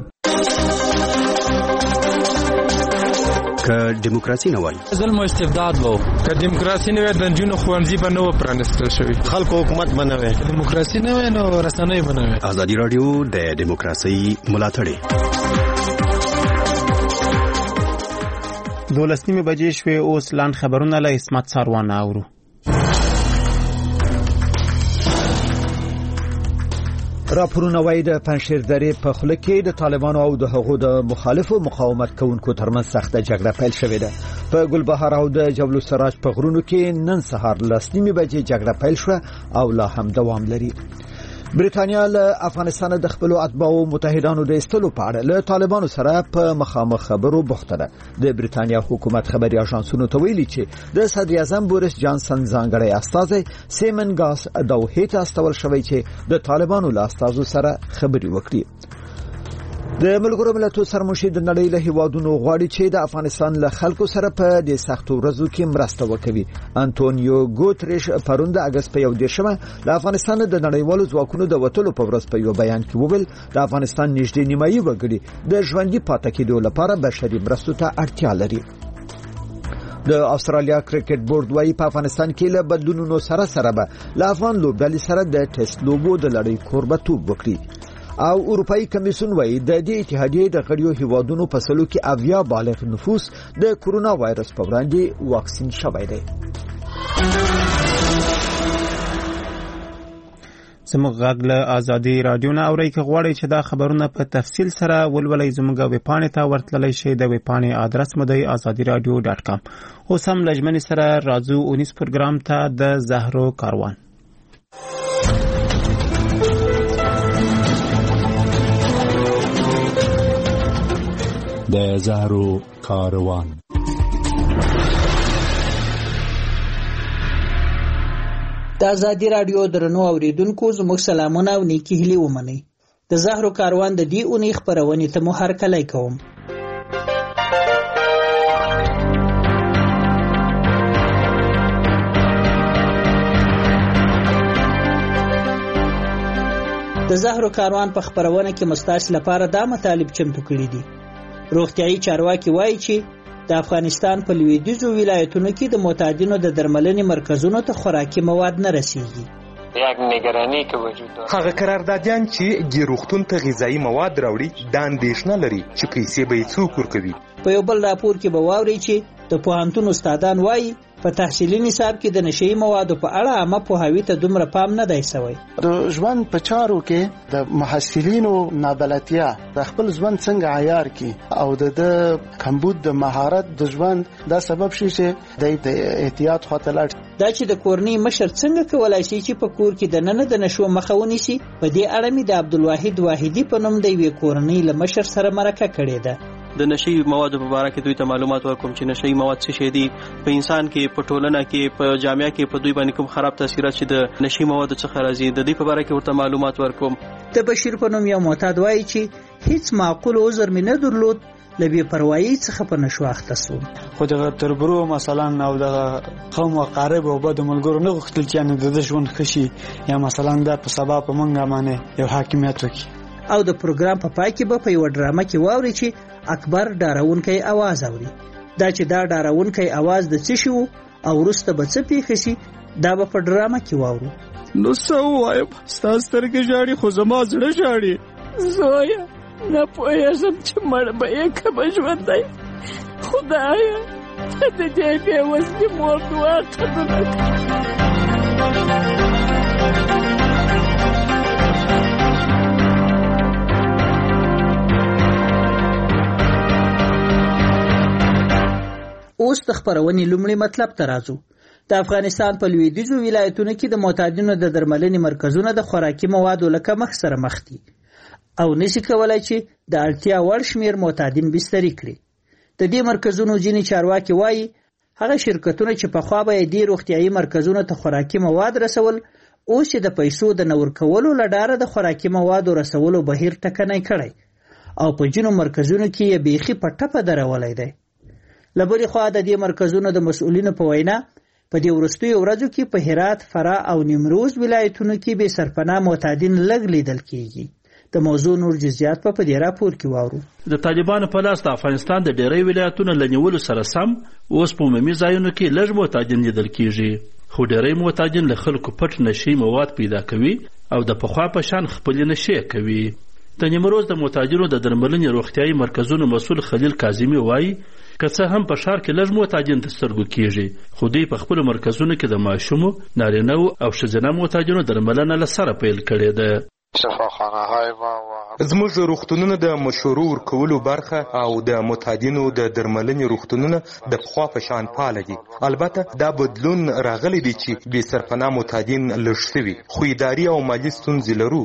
که دیموکراسي نه وای ظلم او استبداد وو، که دیموکراسي نه وای د جنونو خوانځي به نه و پرانستل شوی، خلکو حکومت به نه وای، دیموکراسي نه وای نو رسنۍ به نه وای. ازادي رادیو د دیموکراسي ملاتړی. دولس نیمه بجې شوې، اوس لاند خبرونه له اسمت ساروان اورو. راپورونه وايي د پنځشیر درې په خوله کې د طالبانو او د هغو د مخالفو مقاومت کوونکو ترمنځ سخته جګړه پیل شوې ده. په ګلبهار او د جبل السراج په غرونو کې نن سهار لس نیمې بجې جګړه پیل شوه او لا هم دوام لري. بریتانیا له افغانستان د خپل اتباعو متحدانو د استلو په اړه له طالبانو سره په مخامخ خبرو بوخته ده. د بریتانیا حکومت خبري اژانسونو ته ویلي چې د صدر اعظم بوریس جانسن ځانګړی استازی سیمن ګاس دوحې ته استول شوی چې د طالبانو له استازو سره خبري وکړي. د ملګرو ملتونو سرمنشي د نړۍ له هیوادونو غواړي چې د افغانستان له خلکو سره په دې سختو ورځو کې مرسته وکړي. انټونیو ګوتریش پرون د اگست په یو دیرشمه د افغانستان د نړیوالو ځواکونو د وټلو په ورځ په یو بیان کې وویل د افغانستان نږدې نیمایي وګړي د ژوندۍ پاتې کېدو لپاره بشري مرستو ته اړتیا لري. د استرالیا کرکټ بورډ وايي په افغانستان کې له بدلونونو سره سره به له افغان لوبډلې سره د ټیسټ لوبو د لړۍ کوربتوب وکړي. او اروپאי کمیسیون وايي د دې اتحادیې د غړیو هیوادونو په سلو کې اویا بالغ نفوس د کورونا وایرس په وړاندې واکسین شوی دی. زموږ غږ له ازادي رادیو نه اورئ. که غواړئ چې دا خبرونه په تفصیل سره ولولئ زموږ ویبپاڼې ته ورتللی شئ. د ویبپاڼې آدرس مو دی ازادي رادیو ډاټ کام. اوس هم له ژمنې سره راځو اونیز پروګرام ته د زهرو کاروان. د زهرو کاروان. د ازادي رادیو درنو اوریدونکو زموږ سلامونه او نیکی هیلې ومنئ. د زهرو کاروان د دې اونۍ خبرونې ته مو هرکلی کوم. د زهرو کاروان په خبرونه کې مستاس لپاره دا مطالب چمتو کړي دي. روغتیايي چارواکي وایي چې د افغانستان په لویدیځو ولایتونو کې د معتادینو د درملنې مرکزونو ته خوراکي مواد نه رسیږي. یک نگرانی که وجود داره. هغه قراردادیان چې ګیروختون ته غذایی مواد راوړي دا اندېښنه لري چې پیسې به یې څوک ورکوي. په یو بل راپور کې به واورئ چې د پوهنتون استادان وایي په تحصیلي نصاب کې د نشئی موادو په اړه عامه پوهاوي ته دومره پام نه دی شوی. د ژوند په چارو کې د محصلینو نابلدتیا د خپل ژوند څنګه عیار کی او د کمبود د مهارت د ژوند دا سبب شي چې د احتیاط خاطر لاړ. دا چې د کورنۍ مشر څنګه کولای شي چې په کور کې د نن د نشو مخه ونیسي، په دې اړه مې د عبدالواحد واحدی په نوم د یوې کورنۍ له مشر سره مرکه کړې ده. د نشئی موادو په اړه کې دوی ته معلومات ورکوم چې نشئی مواد څه شي دي، په انسان کې، په ټولنه کې، په جامعه کې په دوی باندې کوم خراب تاثیرات چې د نشئی موادو څخه راځي د دې په اړه کې ورته معلومات ورکوم. د بشیر په نوم یو معتاد وایي چې هیڅ معقول عذر مې نه درلود له بې پروایي څخه په نشو اخته شوم. خو د تربرو مثلا او د قوم او قارب او بد ملګرو نه غوښتل چې نه د ژوند خشي یا مثلا د په سبب مونږه باندې یو حاکمیت وکړي. او د پروګرام په پای کې به په یو ډرامه کې واوري چې اکبر ډاروونکی आवाज اوري. دا چې دا ډاروونکی आवाज د څه شو او وروسته به څه پیښ شي دا به په ډرامه کې واورو. نو څه وایم، ستاسو سترګې ژاړي خو زما زړه ژاړي. زویا نه پوهېږم چې مړ به یې که به ژوندی. خدایه ته د دې بېوزلې مور دعا قبوله کړه. اوس د خبرونې لومړی مطلب ته راځو. د افغانستان په لویدیځو ولایتونو کې د معتادینو د درملنې مرکزونه د خوراکي موادو له کمښت سره مخ دي او نشي کولای چې د اړتیا وړ شمیر معتادین بستري کړي. د دې مرکزونو ځینې چارواکي وایي هغه شرکتونه چې پخوا به یې دې روغتیايي مرکزونو ته خوراکي مواد رسول، اوس د پیسو د نور کولو لپاره د خوراکي موادو رسولو بهیر ټکنی کړی. او په جنو مرکزونو کې یې بیخي په ټپه درولای دی. له بلې خوا د دې مرکزونو د مسؤلینو په وینا په دې وروستیو ورځو کې په هرات، فراه او نیمروز ولایتونو کې بې سرپناه معتادین لږ لیدل کېږي. د موضوع نور جزئیات په دې راپور کې واورو. د طالبانو په لاس د افغانستان د ډېری ولایتونو له نیولو سره سم اوس په عمومي ځایونو کې لږ معتادین لیدل کېږي، خو ډېری معتادین له خلکو پټ نشي مواد پیدا کوي او د پخوا په شان خپلې نشې کوي. د نیمروز د معتادینو د درملنې روغتیایي مرکزونو مسؤل خلیل کاظمي وایي که څه هم په ښار کې لږ معتادین د سترګو کېږي، خو دوی په خپلو مرکزونو کې د ماشومو، نارینه‌و او ښځینه معتادینو درملنه له سره پیل کړې ده. زموږ روغتونونه د مشورو ورکولو برخه او د معتادینو د درملنې روغتونونه د پخوا په شان فعاله دي. البته دا بدلون راغلی دی چې بې سرپناه معتادین لږ شوي، خو اداري او مالي ستونزې لرو.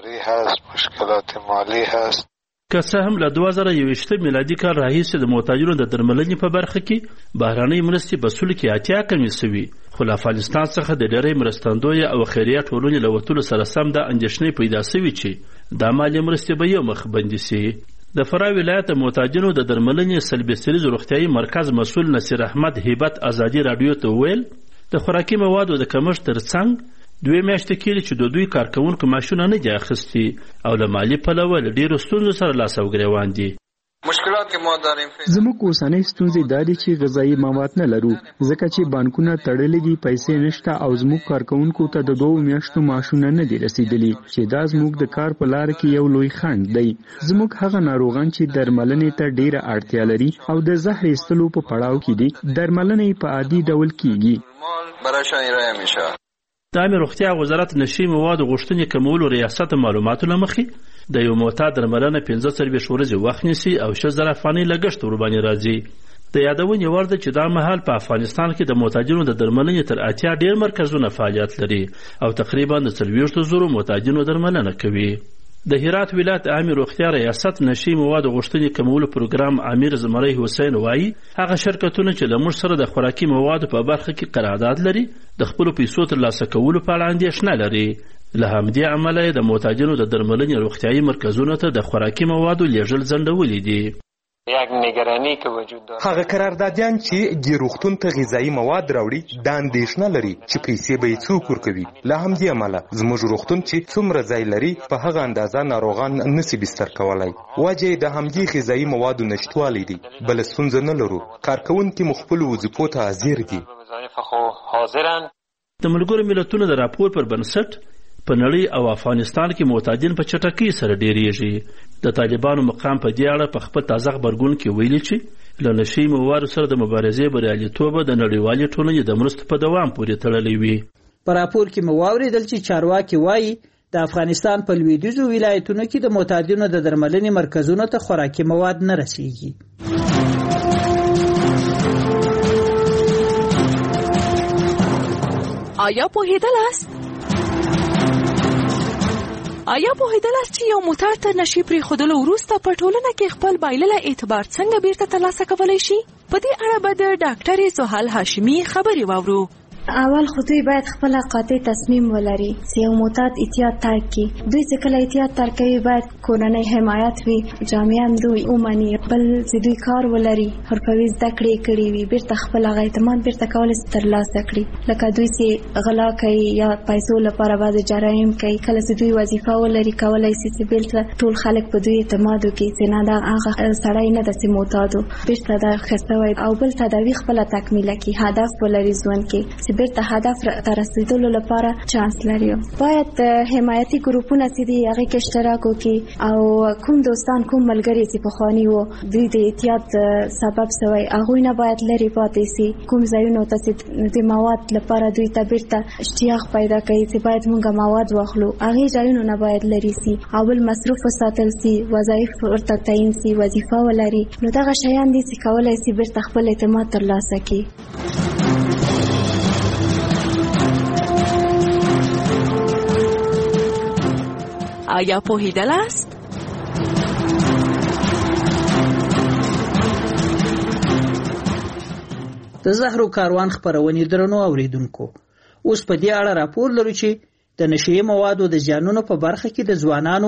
که څه هم له دوه زره یوویشتم میلادي کال راهیسې د معتادینو د درملنې په برخه کې بهرنۍ مرستې په سلو کې اتیا کمې شوي، خو له افغانستان څخه د ډېری مرستندویه او خیریه ټولنې له وتلو سره سم دا اندېښنې پیدا شوي چې دا مالي مرستې به یو مخ بندې شي. د فراه ولایت د معتادینو د درملنې سلبیستریز روغتیایي مرکز مسؤل نصیر احمد هیبت ازادي راډیو ته وویل د خوراکي موادو د کمښت ترڅنګ دوی میاشتې کېږي چې د دوی کارکوونکو معاشونه نه دي اخیستي او له مالي پلوه له ډېرو ستونزو سره لاس او ګرېوان دي. زموږ اوسنۍ ستونزې دا دي چې غذایي مواد نه لرو، ځکه چې بانکونه تړلي دي، پیسې نشته او زموږ کارکوونکو ته د دوو میاشتو معاشونه نه دي رسیدلي چې دا زموږ د کار په لار کې یو لوی خنډ دی. زموږ هغه ناروغان چې درملنې ته ډیره اړتیا لري او د زهر ایستلو په پړاو کې دي، درملنې په عادي ډول کیږي. د عامې روغتیا وزارت نشي موادو غوښتنې کمولو ریاست معلوماتو له مخې د یو معتاد درملنه پنځه څلوېښت ورځې وخت نیسي او شل زره افغانۍ لګښت ورباندې راځي. د یادونې وړ ده چې دا مهال په افغانستان کې د معتادینو د درملنې تر اتیا ډېر مرکزونه فعالیت لري او تقریبا د څلوېښتو زرو معتادینو درملنه کوي. د هرات ولایت عامې روغتیا ریاست نشي موادو غوښتنې کمولو پروګرام امیر زمری حسین وایي هغه شرکتونه چې له موږ سره د خوراکي موادو په برخه کې قرارداد لري د خپلو پیسو ترلاسه کولو په اړه اندېښنه لري. له همدې امله یې د معتادینو د درملنې روغتیایي مرکزونو ته د خوراکي موادو لیږل ځنډولي دي. یک نگرانی که وجود داره. هغه قراردادیان چې د روغتون ته غذایي مواد راوړي دا اندېښنه لري چې پیسې به یې څوک ورکوي. له همدې امله زموږ روغتون چې څومره ځای لري په هغه اندازه ناروغان نسي بستر کولی. وجه یې د همدې غذایي موادو نشتوالی دی، بله ستونزه نه لرو. کارکوونکي مو خپلو وظیفو ته حاضر دي. د ملګرو ملتونو د راپور پر بنسټ په نړۍ او افغانستان کې معتادین په چټکۍ سره ډېریږي. د طالبانو مقام په دې اړه په خپل تازه غبرګون کې ویلي چې له نشي موادو سره د مبارزې بریالیتوب د نړیوالې ټولنې د مرستو په دوام پورې تړلی وي. په راپور کې مو واورېدل چې چارواکي وایي د افغانستان په لویدیځو ولایتونو کې د معتادینو د درملنې مرکزونو ته خوراکي مواد نه رسیږي. آیا پوهېدلاست؟ آیا پوهېدلاست چې یو معتاد تر نشي پرېښودلو وروسته په ټولنه کې خپل بایللی اعتبار څنګه بیرته ترلاسه کولی شي؟ په دې اړه به د ډاکټرې سهال هاشمي خبرې واورو. اول خو دوی باید خپل قاطع تصمیم ولري چې یو معتاد احتیاط ترک کړي. دوی چې کله احتیاط ترک کوي باید کورنۍ حمایت وي، جامعه هم دوی ومني، بل چې دوی کار ولري، حرفوي زده کړې کړي وي، بیرته خپل هغه اعتماد بیرته کولی شي ترلاسه کړي. لکه دوی چې غلا کوي یا پیسو لپاره بعضې جرایم کوي، کله چې دوی وظیفه ولري کولی شي چې بیرته ټول خلک په دوی اعتماد وکړي چې نه دا هغه سړی نه ده چې معتاد و، بیرته دا ښه سوی او بل تداوي خپله تکمیله کړي، هدف ولري ژوند کې چې بیرته هدف ته رسیدلو لپاره چانس لري. باید حمایتي ګروپونه چې دي هغې کې اشتراک وکړي او کوم دوستان کوم ملګري چې پخواني وو دوی د احتیاط سبب شوی هغوی نه باید لرې پاتې شي. کوم ځایونو ته چې د مواد لپاره دوی ته بیرته اشتیاق پیدا کوي چې باید موږ مواد واخلو، هغې ځایونو نه باید لرې شي او بل مصروف وساتل شي، وظایف ورته تعیین شي، وظیفه ولري. نو دغه شیان دي چې کولی شي بیرته خپل اعتماد ترلاسه کړي. آیا پوهېدلاست؟ د زهرو کاروان خپرونې درنو اوریدونکو، اوس په دې اړه راپور لرو چې د نشي موادو د زیانونو په برخه کې د ځوانانو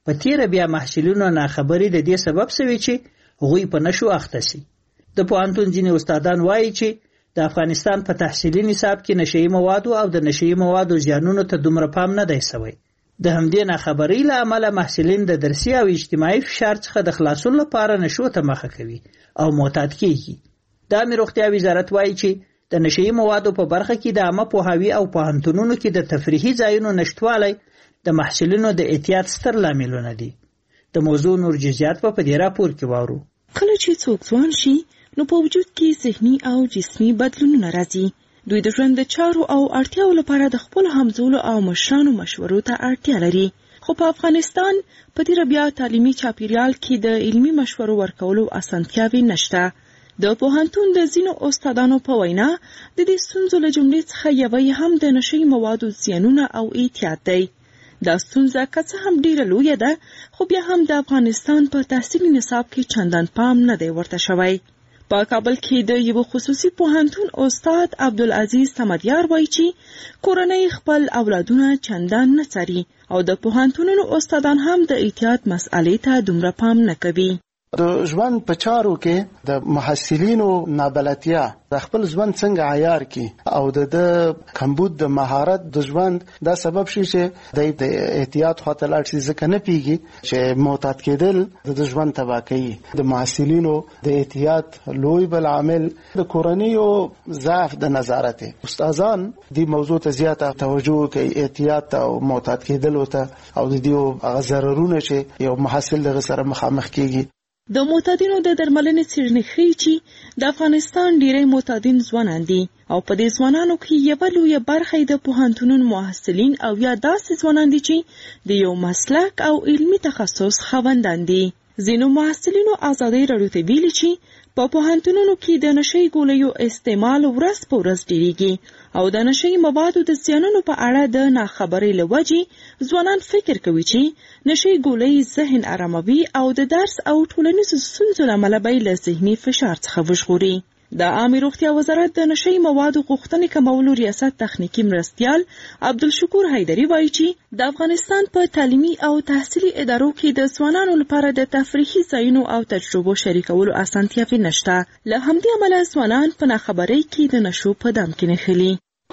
په تیر بیا محصلینو ناخبري د دې سبب شوی چې غوی په نشو اخته سي. د پوهنتون ځینې استادان وایي چې د افغانستان په تحصیلي نصاب کې نشئی مواد او د نشئی موادو زیانونو ته دومره پام نه دی شوی. د همدې ناخبرۍ له امله محصلین د درسي او اجتماعي فشار څخه د خلاصون لپاره نشو ته مخه کوي او معتاد کیږي. د عامه روغتیا وزارت وایي چې د نشئی موادو په برخه کې د عامه پوهاوي او پوهنتونونو کې د تفریحي ځایونو نشټوالی د محصلینو د احتیاط ستر لاملونه دي. د موضوع نور جزئیات په دې راپور کې واورو. کله چې څوک ځوان شي نو په وجود کې ذهني او جسمي بدلونونه راځي. دوی د ژوند د چارو او اړتیاو لپاره د خپل همزولو او مشرانو مشورو ته اړتیا لري. خو په افغانستان په دې بیا تعلیمي چاپیریال کې د علمي مشورو ورکولو اسانتیاوې نشته. د پوهنتون د ځینو استادانو په وینا د دې ستونزو له جملې څخه یوه هم د نشئی موادو زیانونه او احتیاط دی. دا ستونزه که څه هم ډیره لویه ده خو بیا هم د افغانستان په تحصیلي نصاب کې چندان پام نه دی ورته شوی. په کابل کې د یو خصوصي پوهنتون استاد عبدالعزیز سمدیار وایي چې کورنۍ خپل اولادونه چندان نه څاري او د پوهنتونونو استادان هم د احتیاط مسئلې ته دومره پام نه کوي. د ژوند په چارو کې د محصلینو نابلدتیا د خپل ژوند څنګه عیار کی او د کمبود د مهارت د ژوند دا سبب شي چې د احتیاط خاطر لاړ شي ځکه نه پیږي چې معتاد کېدل د ژوند تباہ کوي. د محصلینو د احتیاط لوی بل عامل د کورنیو ضعف د نظارت. استادان د موضوع ته زیاته توجه کوي احتیاط او معتاد کېدل ته او د دې ضررونه چې یو محصل دغه سره مخامخ کیږي. د معتادینو د درملنې څېړنې ښیي چې د افغانستان ډیری معتادین ځوانان دي او په دې ځوانانو کې یوه لویه برخه د پوهنتونونو محصلین او یا داسې ځوانان دي چې د یو مسلک او علمي تخصص خاوندان دي. ځینو محصلینو ازادۍ راډیو ته ویلي چې په پوهنتونونو کې د نشئی ګولیو استعمال ورځ په ورځ ډیریږي او د نشئی موادو د زیانونو په اړه د ناخبرۍ له وجې ځوانان فکر کوي چې نشئی ګولۍ ذهن آراموي او د درس او ټولنیزو ستونزو له امله به له ذهني فشار څخه وژغوري. د عامه روغتیا وزارت د نشئی موادو غوښتنې کمولو ریاست تخنیکی مرستیال عبدالشکور حیدري وایي چې د افغانستان په تعلیمي او تحصیلي ادارو کې د ځوانانو لپاره د تفریحي ځایونو او تجربو شریکولو اسانتیاوې نشته. له همدې امله ځوانان په ناخبرۍ کې د نشو په دام کې نښلي.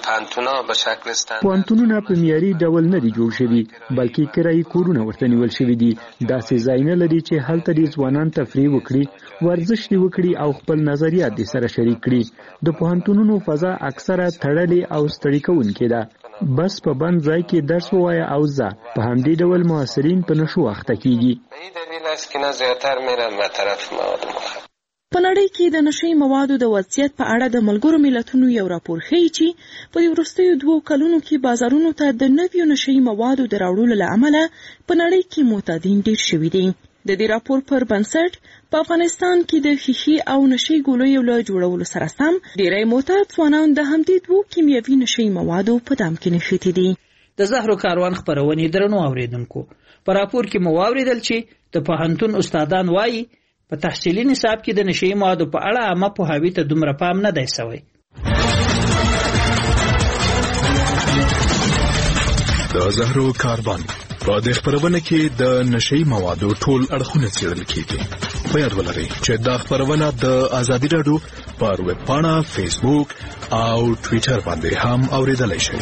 پوهنتونونه په معیاري ډول نه دي جوړ شوي بلکې کرایي کورونه ورته نیول شوي دي. داسې ځایونه لري چې هلته دې ځوانان تفریح وکړي، ورزش دې وکړي او خپل نظریات دې سره شریک کړي. د پوهنتونونو فضا اکثره تړلې او ستړي کوونکې ده. بس په بند ځای کې درس ووایه او ځه. په همدې ډول محصلین په نشو اخته کیږي. په نړۍ کې د نشئی موادو د وضعیت په اړه د ملګرو ملتونو یو راپور ښیي چې په دې وروستیو دوو کلونو کې بازارونو ته د نویو نشئی موادو د راوړلو له امله په نړۍ کې معتادین ډیر شوي دي. د دې راپور پر بنسټ په افغانستان کې د ښیښې او نشئی ګولیو له جوړولو سره سم ډیری معتاد ځوانان د همدې دوو کیمیاوي نشئی موادو په دام کې نښتي دي. د زهرو کاروان خپرونې درنو اوریدونکو، په راپور کې مو واوریدل چې د پوهنتون استادان وایي په تحصیلي نصاب کې د نشئی موادو په اړه عامه پوهاوي ته دومره پام نه دی شوی. د زهرو کاروان په دې خپرونه کې د نشئی موادو ټول اړخونه څېړل کیږي. په یاد ولرئ چې دا خپرونه د ازادي راډیو پر ویب پاڼه، فیسبوک او ټویټر باندې هم اوریدلای شئ.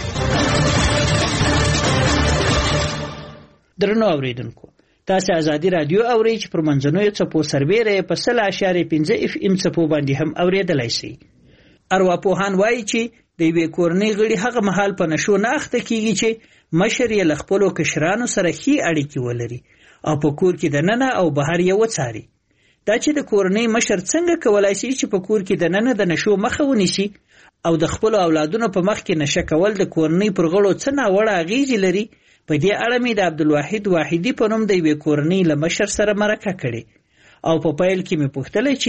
درنو اوریدونکو، تاسو ازادي رادیو اورئ چې پر منځنوي څپو سربېره په سل اشاریه پنځه اف ام څپو باندې هم اوریدلای شئ. ارواپوهان وایي چې د یوې کورنۍ غړي هغه مهال په نشو نه اخته کیږي چې مشر یې له خپلو کشرانو سره ښې اړیکې ولري او په کور کې دننه او بهر یې وڅاري. دا چې د کورنۍ مشر څنګه کولای شي چې په کور کې دننه د نشو مخه ونیسي او د خپلو اولادونو په مخ کې نشه کول د کورنۍ پر غړو څه ناوړه اغېزې لري، په دې اړه مې د عبدالواحد واحدي په نوم د یوې کورنۍ له مشر سره مرکه کړې او په پیل کې مې پوښتلی چې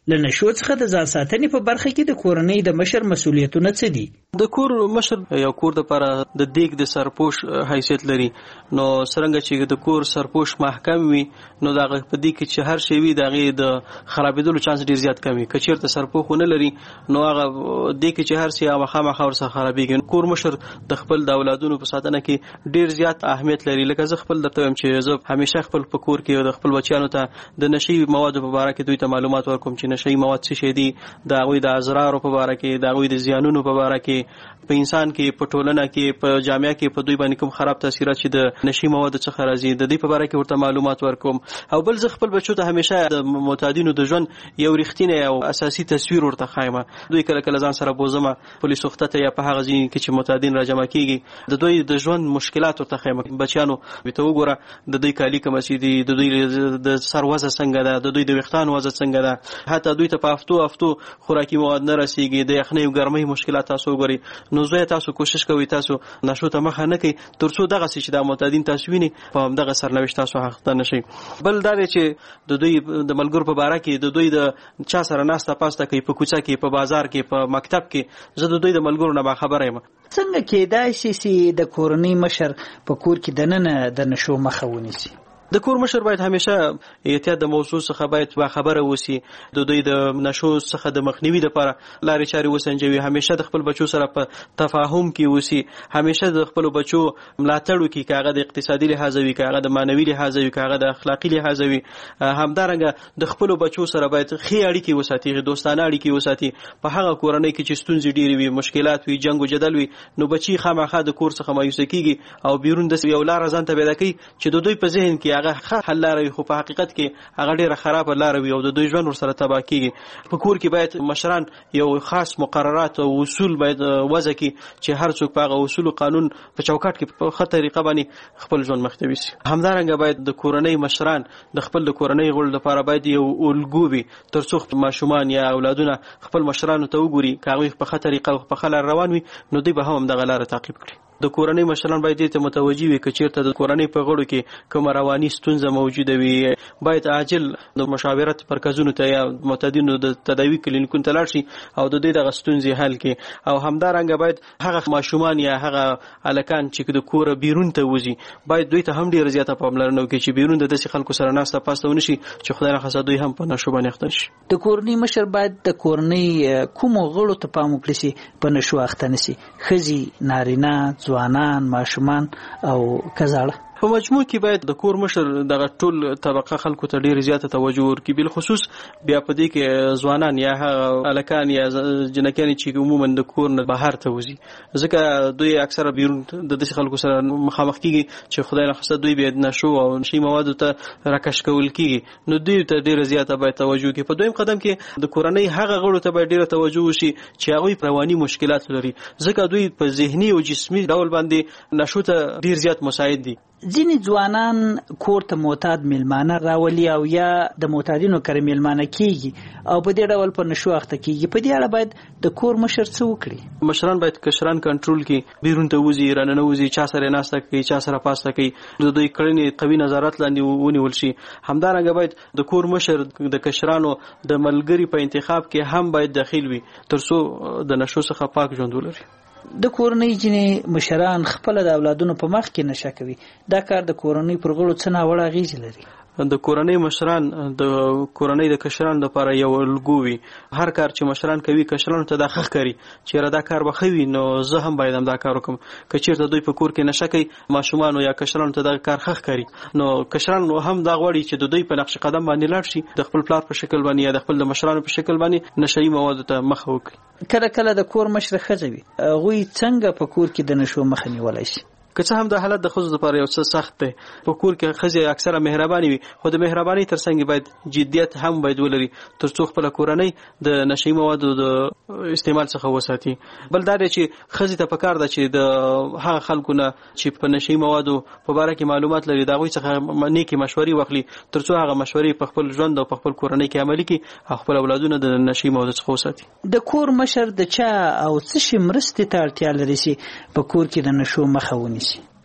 له نشو څخه د ځان ساتنې په برخه کې د کورنۍ د مشر مسؤلیتونه څه دي؟ د کور مشر یو کور د لپاره د دیګ د سرپوش حیثیت لري. نو څنګه چې د کور سرپوش محکم وي نو دا په دې کې چې هر شی وي دغه د خرابېدلو چانس ډیر زیات کمی. کچیر ته سرپوخ نه لري نو هغه دې کې چې هر شی هغه خامخا ور سره خرابېږي. کور مشر د خپل د اولادونو په ساتنه کې ډیر زیات اهمیت لري. لکه زه خپل درته وایم چې زه همیشه خپل په کور کې د خپل بچیانو ته د نشي موادو په اړه کې دوی ته معلومات ورکوم چې نشي مواد څه شي دي، د هغوی د اضرارو په اړه کې، د هغوی د زیانونو په اړه کې، په انسان کې په ټولنه کې په جامعه کې په دوی باندې کوم خراب تاثیرات چې د نشي موادو څخه راځي د دې په اړه کې ورته معلومات ورکوم. او بل زه خپل بچو ته همیشه د معتادینو د ژوند یو رښتینی او اساسي تصویر ورته ښایم. دوی کله کله ځان سره بوزم پولیس وخته ته یا په هغه ځای کې چې معتادین راجمع کیږي د دوی د ژوند مشکلات ورته ښایم. بچیانو ته وګوره د دوی کالي کوم سي دي، د دوی د سر وزه څنګه ده، د دوی د ویښتان وزه څنګه ده، حتی دوی ته په هفتو هفتو خوراکي مواد نه رسیږي، د یخنۍ او ګرمۍ مشکلات تاسو وګورئ. نو زه تاسو کوشش کوئ تاسو نشو ته مخه نه کړئ تر څو دغه چې د معتادین تاسو ویني په همدغه سرنوشت تاسو حق نشئ. بل دا دی چې د دوی د ملګرو په باره کې د دوی د چا سره ناسته پاسته کوي، په کوڅه کې، په بازار کې، په مکتب کې، زه د دوی د ملګرو نه باخبره یم. څنګه کېدای شي چې د کورنۍ مشر په کور کې دننه د نشو مخه ونیسي؟ د کور مشر باید همیشه احتیاط د موضوع څخه باید باخبره اوسي، د دوی د نشو څخه د مخنیوي لپاره لارې چارې وسنجوي، همیشه د خپل بچو سره په تفاهم کې اوسي، همیشه د خپل بچو ملاتړ وکړي، که هغه د اقتصادي لحاظ وي، که هغه د معنوي لحاظ وي، که هغه د اخلاقي لحاظ وي. همدارنګه د خپل بچو سره باید ښې اړیکې وساتي، دوستانه اړیکې وساتي. په هغه کورنۍ کې چې ستونزې ډېرې وي، مشکلات وي، جنګ او جدل وي، نو بچي خامخا د کور څخه مایوسه کیږي او بیرون د یو لار ځان ته پیدا کوي چې د دوی په ذهن کې هغه ښه حل لاره وي، خو په حقیقت کې هغه ډېره خرابه لاره وي او د دوی ژوند ورسره تباه کېږي. په کور کې باید مشران یو خاص مقررات او اصول باید وضع کړي چې هر څوک په هغه اصول او قانون په چوکاټ کې په ښه طریقه باندې خپل ژوند مخته یوسي. همدارنګه باید د کورنۍ مشران د خپل د کورنۍ غړو لپاره باید یو الګو وي تر څو ماشومان یا اولادونه خپل مشرانو ته وګوري، که هغوی په ښه طریقه او په ښه لار روان وي نو دوی به هم همدغه لاره تعقیب کړي. د کورنۍ مشران باید دې ته متوجي وي که چېرته د کورنۍ په غړو کې کومه رواني ستونزه موجوده وي، باید عاجل د مشاورت مرکزونو ته یا معتادینو د تداوي کلینیکونو ته لاړ شي او د دوی دغه ستونزې حل کړي. او همدارنګه باید هغه ماشومان یا هغه هلکان چې د کوره بیرون ته وځي باید دوی ته هم ډېره زیاته پاملرنه وکړي چې بیرون د داسې خلکو سره ناسته پاسته ونه شي چې خدای نخواسته دوی هم په نشو باندې اخته شي. د کورنۍ مشر باید د کورنۍ کومو غړو ته پام وکړي چې په نشو اخته نه شي؟ ښځې، نارینه، ځوانان، ماشومان او کزاړه. په مجموع کې باید د کور مشر دغه ټول طبقه خلکو ته ډېر زیاته توجه ورکړي، بالخصوص بیا په دې کې ځوانان یا هلکان یا جنکیانې چې عموما د کور نه بهر ته وځي، ځکه دوی اکثره بیرون د داسې خلکو سره مخامخ کېږي چې خدای نخواسته دوی بیا نشو او نشي موادو ته راکش کول کېږي، نو دوی ته ډېره زیاته باید توجه وکړي. په دویم قدم کې د کورنۍ هغه غړو ته باید ډېره توجه وشي چې هغوی رواني مشکلات لري، ځکه دوی په ذهني او جسمي ډول باندې نشو ته ډېر زیات مساعد دي. ځینې ځوانان کور ته معتاد میلمانه راولي او یا د معتادینو کره میلمانه کیږي او په دې ډول په نشو اخته کیږي. په دې اړه باید د کور مشر څه وکړي؟ مشران باید کشران کنټرول کړي، بیرون ته وځي، رانه وځي، چا سره ناسته کوي، چا سره پاسته کوي، د دوی کړنې قوي نظارت لاندې ونیول شي. همدارنګه باید د کور مشر د کشرانو د ملګري په انتخاب کې هم باید داخل وي تر څو د نشو څخه پاک ژوند ولري. د کورنۍ ځینې مشران خپل د اولادونو په مخ کې نشه کوي، دا کار د کورنۍ پر غړو څه ناوړه اغېزې لري؟ د کورنۍ مشران د کورنۍ د کشرانو لپاره یو الګو وي. هر کار چې مشران کوي کشرانو ته دا ښه ښکاري چې دا کار به ښه وي نو زه هم باید همدا کار وکړم. که چېرته دوی په کور کې نشه کوي ماشومانو یا کشرانو ته دا کار ښه ښکاري نو کشران هم دا غواړي چې د دوی په نقش قدم باندې لاړ شي، د خپل پلار په شکل باندې یا د خپل د مشرانو په شکل باندې نشهیي موادو ته مخه وکړي. کله کله د کور مشر ښځه وي، هغوی څنګه په کور کې د نشو مخه نیولی شي؟ که څه هم دا حالت د ښځو لپاره یو څه سخت دی، په کور کې ښځې اکثره مهربانې وي، خو د مهربانۍ تر څنګ باید جدیت هم باید ولري تر څو خپله کورنۍ د نشهیي موادو د استعمال څخه وساتي. بل دا دی چې ښځې ته پکار ده چې د هغه خلکو نه چې په نشهیي موادو په باره کې معلومات لري د هغوی څخه نیکې مشورې واخلي تر څو هغه مشورې په خپل ژوند او په خپل کورنۍ کې عملي کړي او خپل اولادونه د نشهیي موادو څخه وساتي. د کور مشر د چا او څه شي مرستې ته اړتیا لري چې په کور کې د نشو مخه ونیسي؟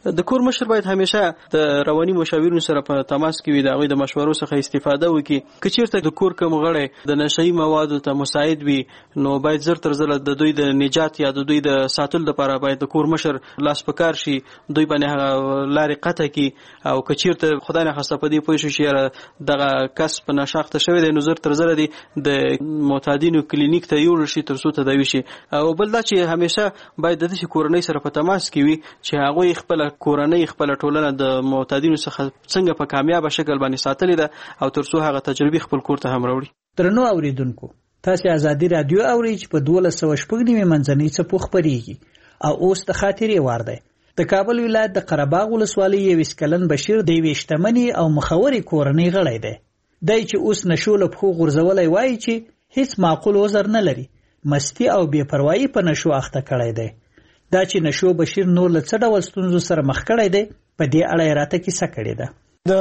د کور مشر باید همیشه د رواني مشاورینو سره په تماس کې وي، د هغوی د مشورو څخه استفاده وکړي. که چیرته د کور کوم غړی د نشهیي موادو ته مساعد وي نو باید زر تر زره د دوی د نجات یا د دوی د ساتلو لپاره باید د کور مشر لاس په کار شي، دوی باندې هغه لارې قطع کړي. او که چیرته خدای نخواسته په دې پوه شو چې دغه کس په نشه اخته شوی دی نو زر تر زره دی د معتادینو کلینیک ته یوړل شي تر څو تداوي شي. او بل دا چې همیشه باید د دې کورنۍ سره په تماس کې وي چې هغوی خپل کورنۍ خپل ټولنه د معتادینو څخه څنګه په کامیاب شکل باندې ساتلې ده او تر څو هغه تجربه خپل کور ته هم راوړي. درنو اوریدونکو، تاسو آزادي رادیو اورئ چې په دولس سوه شپږ نیمې منځنۍ څپو خپرېږي او اوس د خاطرې وار دی. د کابل ولایت د قرهباغ ولسوالۍ یویشت کلن بشیر د یوې شتمنې او مخورې کورنۍ غړی دی. دی چې اوس نشو له پښو غورځولی وایي چې هیڅ معقول عذر نه لري، مستی او بې پروایي په نشو اخته کړی دی. دا چې نشو بشیر نور له څه ډول ستونزو سره مخ کړی دی په دې اړه یې راته کیسه کړې ده.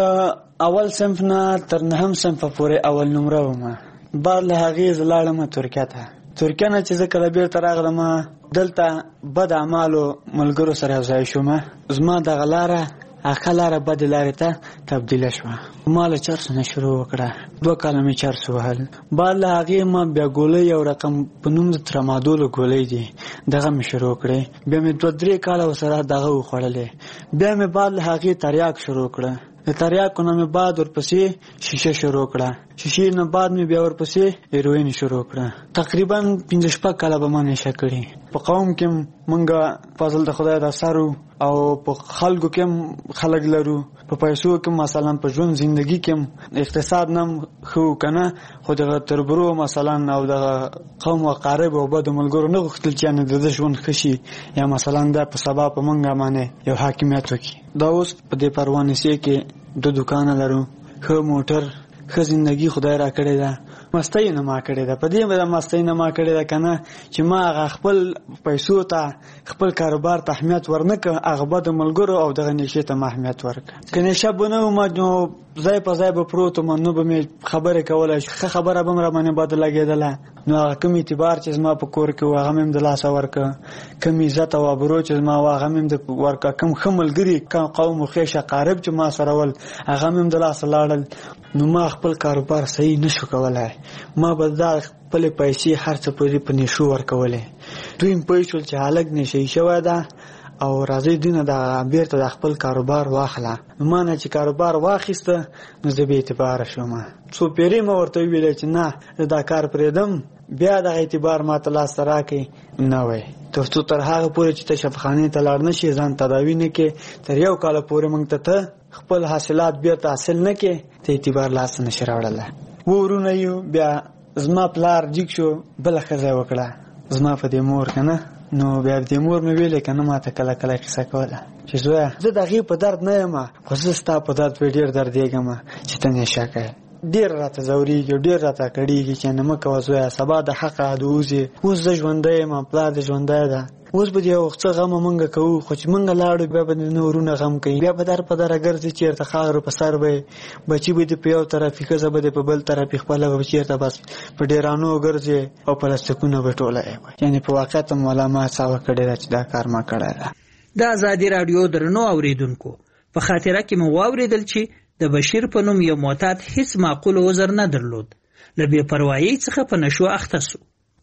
د اول صنف نه تر نهم صنف پورې اول نمره وم. بعد له هغې زه لاړم ترکیه ته. ترکیه نه چې زه کله بیرته راغلم دلته بد اعمالو ملګرو سره یو ځای شوم. زما دغه لاره هغه لاره بدې لارې ته تبدیله شوه. ما له چرسو نه شروع وکړه، دوه کاله مې چرس وهل. بعد له هغې ما بیا ګولۍ یو رقم په نوم د ترامادولو ګولۍ دي دغه مې شروع کړې. بیا مې دوه درې کاله ورسره دغه وخوړلې. بیا مې بعد له هغې تریاک شروع کړه. د تریاکو نه مې بعد ورپسې شیشه شروع کړه. شیشې نه بعد مې بیا ورپسې هیروین شروع کړه. تقریبا پنځه شپږ کاله به ما نشه کړي. په قوم کې مونږ فضل د خدای د اثر او په خلکو کې خلک لرو، په پیسو کې مثلا په ژوند زندگی کې اقتصاد نم خو کنه، خو د تربرو مثلا او د قوم او قارب او بد ملګرو نه غوښتل چې نه د ژوند خشي یا مثلا د په سبا په مونږه باندې یو حاکمیت وکړي. دا اوس په دې پروانه سي کې د دکان لرو، خو موټر، خو زندگی خدای را کړی ده. مستی نه ما کړی ده. په دې باندې مستی نه ما کړی ده کنه چې ما خپل پیسو ته خپل کاروبار ته اهمیت ورنکه، هغه بد ملګرو او دغه نشه ته اهمیت ورکړه. کنه شب نه ما نو ځای په ځای به پروت ما نو به مې خبره کوله، خبره به مې را باندې بد لګېدله. نو کوم اعتبار چې ما په کور کې هغه مې د لاس ورکه، کوم عزت او ابرو چې ما هغه مې د ورکه، کوم خملګری کوم قوم خو شه قارب چې ما سره ول هغه مې د لاس لاړل. نو ما خپل کاروبار صحیح نشو کولای. ما به دا خپل پیسې هر څه پرې په نشو ورکولې. دوی په پیسو چې حالک نشي شوی ده او راځي دینه د بیرته د خپل کاروبار واخله. ما نه چې کاروبار واخیسته نو زه به اعتبار شوم. څو پیری ما ورته ویل چې نه دا کار پرېدم، بیا د اعتبار ما ته لاس راکې نه وای. تر څو تر هغه پورې چې ته شفاخانه ته لاړ نشې ځان تداوی نه کې، تر یو کال پورې مونږ ته خپل حاصلات بیرته حاصل نه کې ته اعتبار لاس نه شراوړل. ورونه یو بیا زما پلار جګ شو، بل خزه وکړه زما په دې مور کنه. نو بیا دې مور مې ویلې کنه ما ته کله کله کیسه کوله چې زویا زه دغه په درد نه یم، خو زه ستا په درد په ډیر درد یېږم چې ته نشه کوې. ډیر راته زورېږي، ډیر راته کړېږي چې نه مه کوه زویا، سبا د حقه د وځي. اوس زه ژوندی یم، پلار دې ژوندی ده. اوس به یو څه غم مونږ کوو، خو چې مونږ لاړو بیا به نه ورونه غم کوي. بیا به در په دره ګرځي چېرته خاورو په سر به بچي به دې په یو طرف، ښځه به دې په بل طرف، خپله به چېرته بس په ډیرانو ګرځي او پلاستیکونه به ټوله یعنې په واقعیت ملا ما څاوه کړې ده چې دا کار ما کړی ده. د ازادي راډیو درنو اوریدونکو، په خاطره کې مو واورېدل چې د بشیر په نوم یو معتاد هیڅ معقول عذر نه درلود، له بې پروایۍ څخه په نشو اخته سو.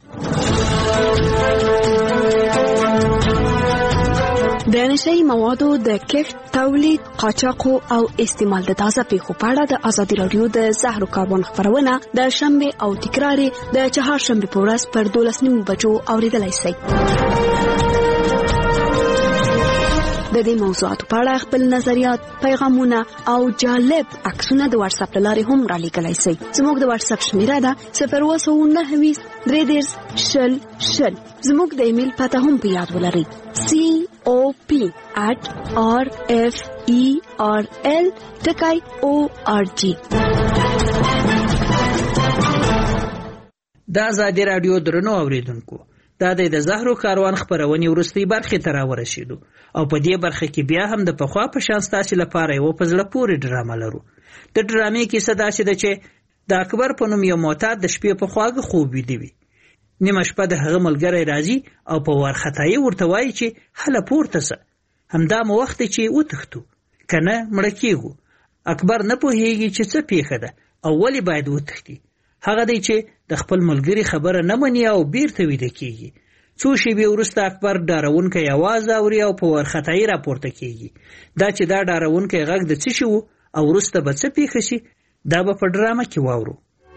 د نشهیي موادو د کښت، تولید، قاچاقو او استعمال د تازه پیښو په اړه د ازادي راډیو د زهرو کاروان خپرونه د شنبه او تکرار د چهارشنبه په ورځ پر دولس نیمو بجو اوریدلای شئ. د دې موضوعاتو په اړه خپل نظریات، پیغامونه او جالب عکسونه د واتس اپ لارې هم را لیږلی شئ. زموږ د واتس اپ شمیره ده صفر اووه سوه نهه ویشت درې دېرش شل شل. زموږ د ایمیل پته هم په یاد ولرئ: سی او پی at r f e r l ټکی او ار جی. د ازادي راډیو درنو اوریدونکو، دا د زهرو کاروان خپرونې وروستۍ برخې ته راورسېدو او په دې برخه کې بیا هم د پخوا په شان ستاسو لپاره یو په زړه پورې ډرامه لرو. د ډرامې کیسه داسې ده چې د اکبر په نوم یو معتاد د شپې په خواږه خوب ویده وي. نیمه شپه د هغه ملګری راځي او په وارخطایي ورته وایي چې هله پورته سه، همدا مو وخت چې وتښتو کنه مړ کېږو. اکبر نه پوهیږي چې څه پیښه ده او ولی باید وتښتي. هغه دی چې د خپل ملګری خبره نه مني او بیرته ویده کېږي. څو شېبې وروسته اکبر ډارونکی اواز اوري او په وارخطایي راپورته کېږي. دا چې دا ډارونکی غږ د څه شي و او وروسته به څه پیښه شي دا به په ډرامه کې واورو.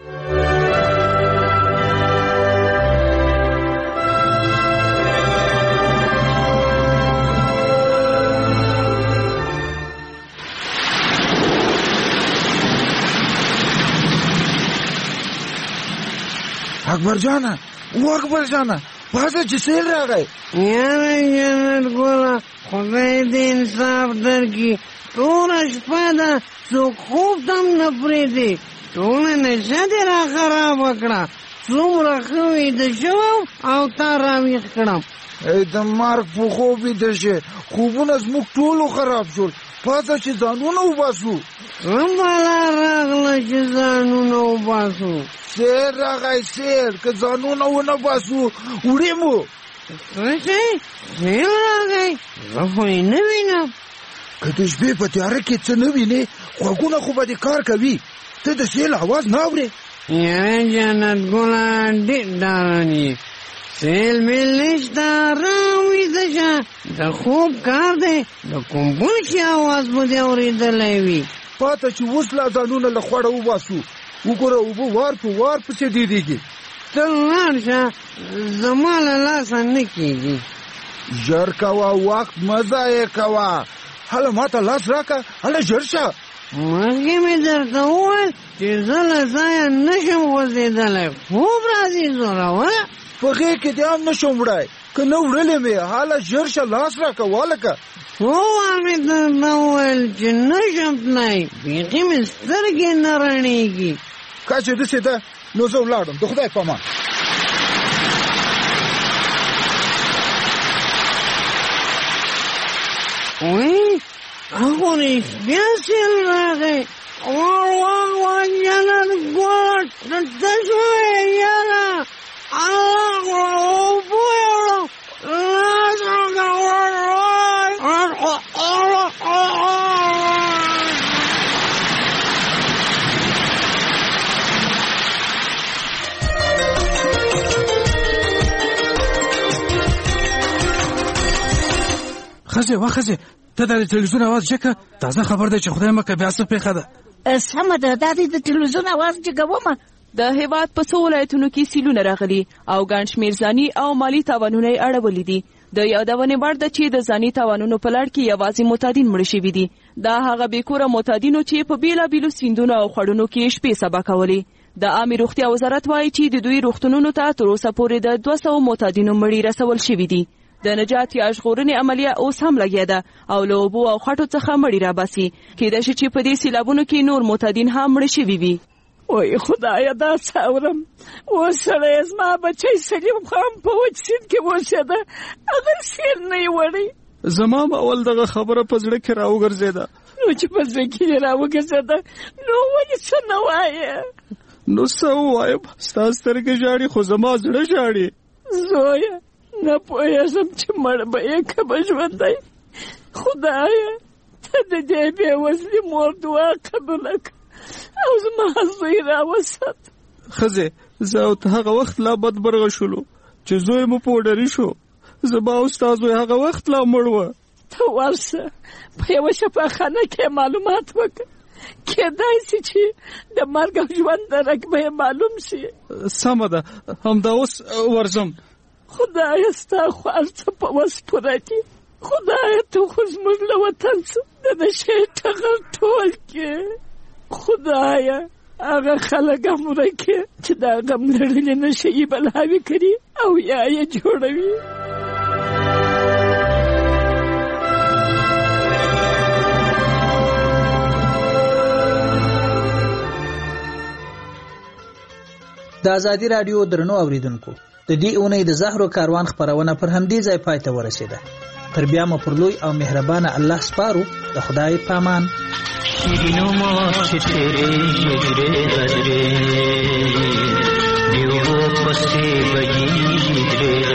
اکبر جانا او اکبر جانا پاسه چې سیل راغی. یاره جنت ګوله خدای دې انصاف درکړي. ټوله شپه ده څوک خوب تم نه پرېږدي. ټوله نشه دې را خرابه کړه. څومره ښه ویده شوم او تا راویښ کړم. ای د مرګ په خوب ویده شې. خوبونه زموږ ټولو خراب شول. پاسه چې ځانونه وباسو. څه بلا راغله چې ځانونه وباسو. سیر راغی سیر که ځانونه ونه باسو وړې مو. څه شی سیر راغی زه خو یې نه وینم. که د شپې په تیاره کې څه نه وینې غوږونه خو به دې کار کوي. ته د سیل اواز نه اورې. یاره جنت ګله ډېر ډارن یې. سیل میل نشته راویده شه. د خوب کار دی د کوم بل شي اواز به دې اورېدلی وي. پاته چې اوس لا ځانونه له خوړه وباسو. وګوره اوبه وار په وار پسې ډېرېږي. ته لاړ شه زما له لاسه نه کېږي. ژر کوه وخت مه ضایع کوه. هله ما ته لاس راکړه هله ژر شه. مخکې مې درته وویل چې زه له ځایه نه شم غورځېدلی. خوب راځي زوروره. په غېږ کې دې هم نه شم وړی. که نه وړلې مې هله ژر شه لاس راکړه والکه. څو وار مې درته وویل چې نه شم تللی. بیخي مې سترګې نه رڼېږي. که چې داسې ده نو زه ولاړم. د خدای په امان. وایي هغو رښتیا سیل راغی. واه واه واه جنت ګوله ته شوې یاره. الله اوبه یوړم لاس راکړه. خزه وا خزه ته د تلویزیون आवाज جکه تازه خبر ده چې خدای مکه بیا څه پیښه ده. سمه ده دا د تلویزیون आवाज جګومه. د هیواد په څو ولایتونو کې سیلونه راغلي او ګڼ شمېر ځاني او مالي تاوانونه یې اړولي دي. د یادونې وړ ده چې د ځاني تاوانونو په لړ کې یوازې معتادین مړه شوي دي. دا هغه بېکوره معتادینو چې په بېلابېلو سیندونو او خړونو کې شپې سبا کولې. د عامې روغتیا وزارت وایي چې د دوی روغتونونو ته تر اوسه پورې د دوه سوو معتادینو مړي رسول شوي دي. د نجات یا ژغورنې عملیه اوس هم لګیا ده او له اوبو او خټو څخه مړي راباسي. کېدای شي چې په دې سیلابونو کې نور معتادین هم مړه شوي وي. وای خدایا دا څاورم اوس سړی زما بچی سلیم خان په وچ سیند کې اوسېده. هغه سیل نه یې وړی. زما به اول دغه خبره په زړه کې راوګرځېده. نو چې په زړه کې یې راوګرځېده نو ولې څه نه وایې؟ نو څه ووایم ستا سترګې ژاړي خو زما زړه ژاړي. زویه نه پوهېږم چې مړ به یې که به ژوندی. خدایه ته د دې بېوزلې مور دعا قبوله کړه او زما زوی راوسات. ښځې زه او ته هغه وخت لا بدبرغه شولو چې زوی مو پوډري شو. زما او ستا زوی هغه وخت لا مړ وه. ته ورشه په یوه شفاخانه کې معلومات وکړه. کېدای شي چې د مرګ او ژوند درک به یې معلوم شي. سمه ده همدا اوس ورځم. خدایه ستا خو هر څه په وس پوره دي. خدایه ته خو زموږ له وطن څخه د نشې ټغر ټول کې. خدایه هغه خلک هم ورکې چې دا غم لرلې نشه یې بلاوې کړي او یا یې جوړوي. د ازادي رادیو درنو اوریدونکو د دې اونۍ د زهرو کاروان خبرونه پر همدې ځای پای ته ورسېده. تر بیا مو پر لوی او مهربانه الله سپارو. د خدای پامان. شیرینو ما چې تیرې هجرې غدرې دیو پسې بګي هجرې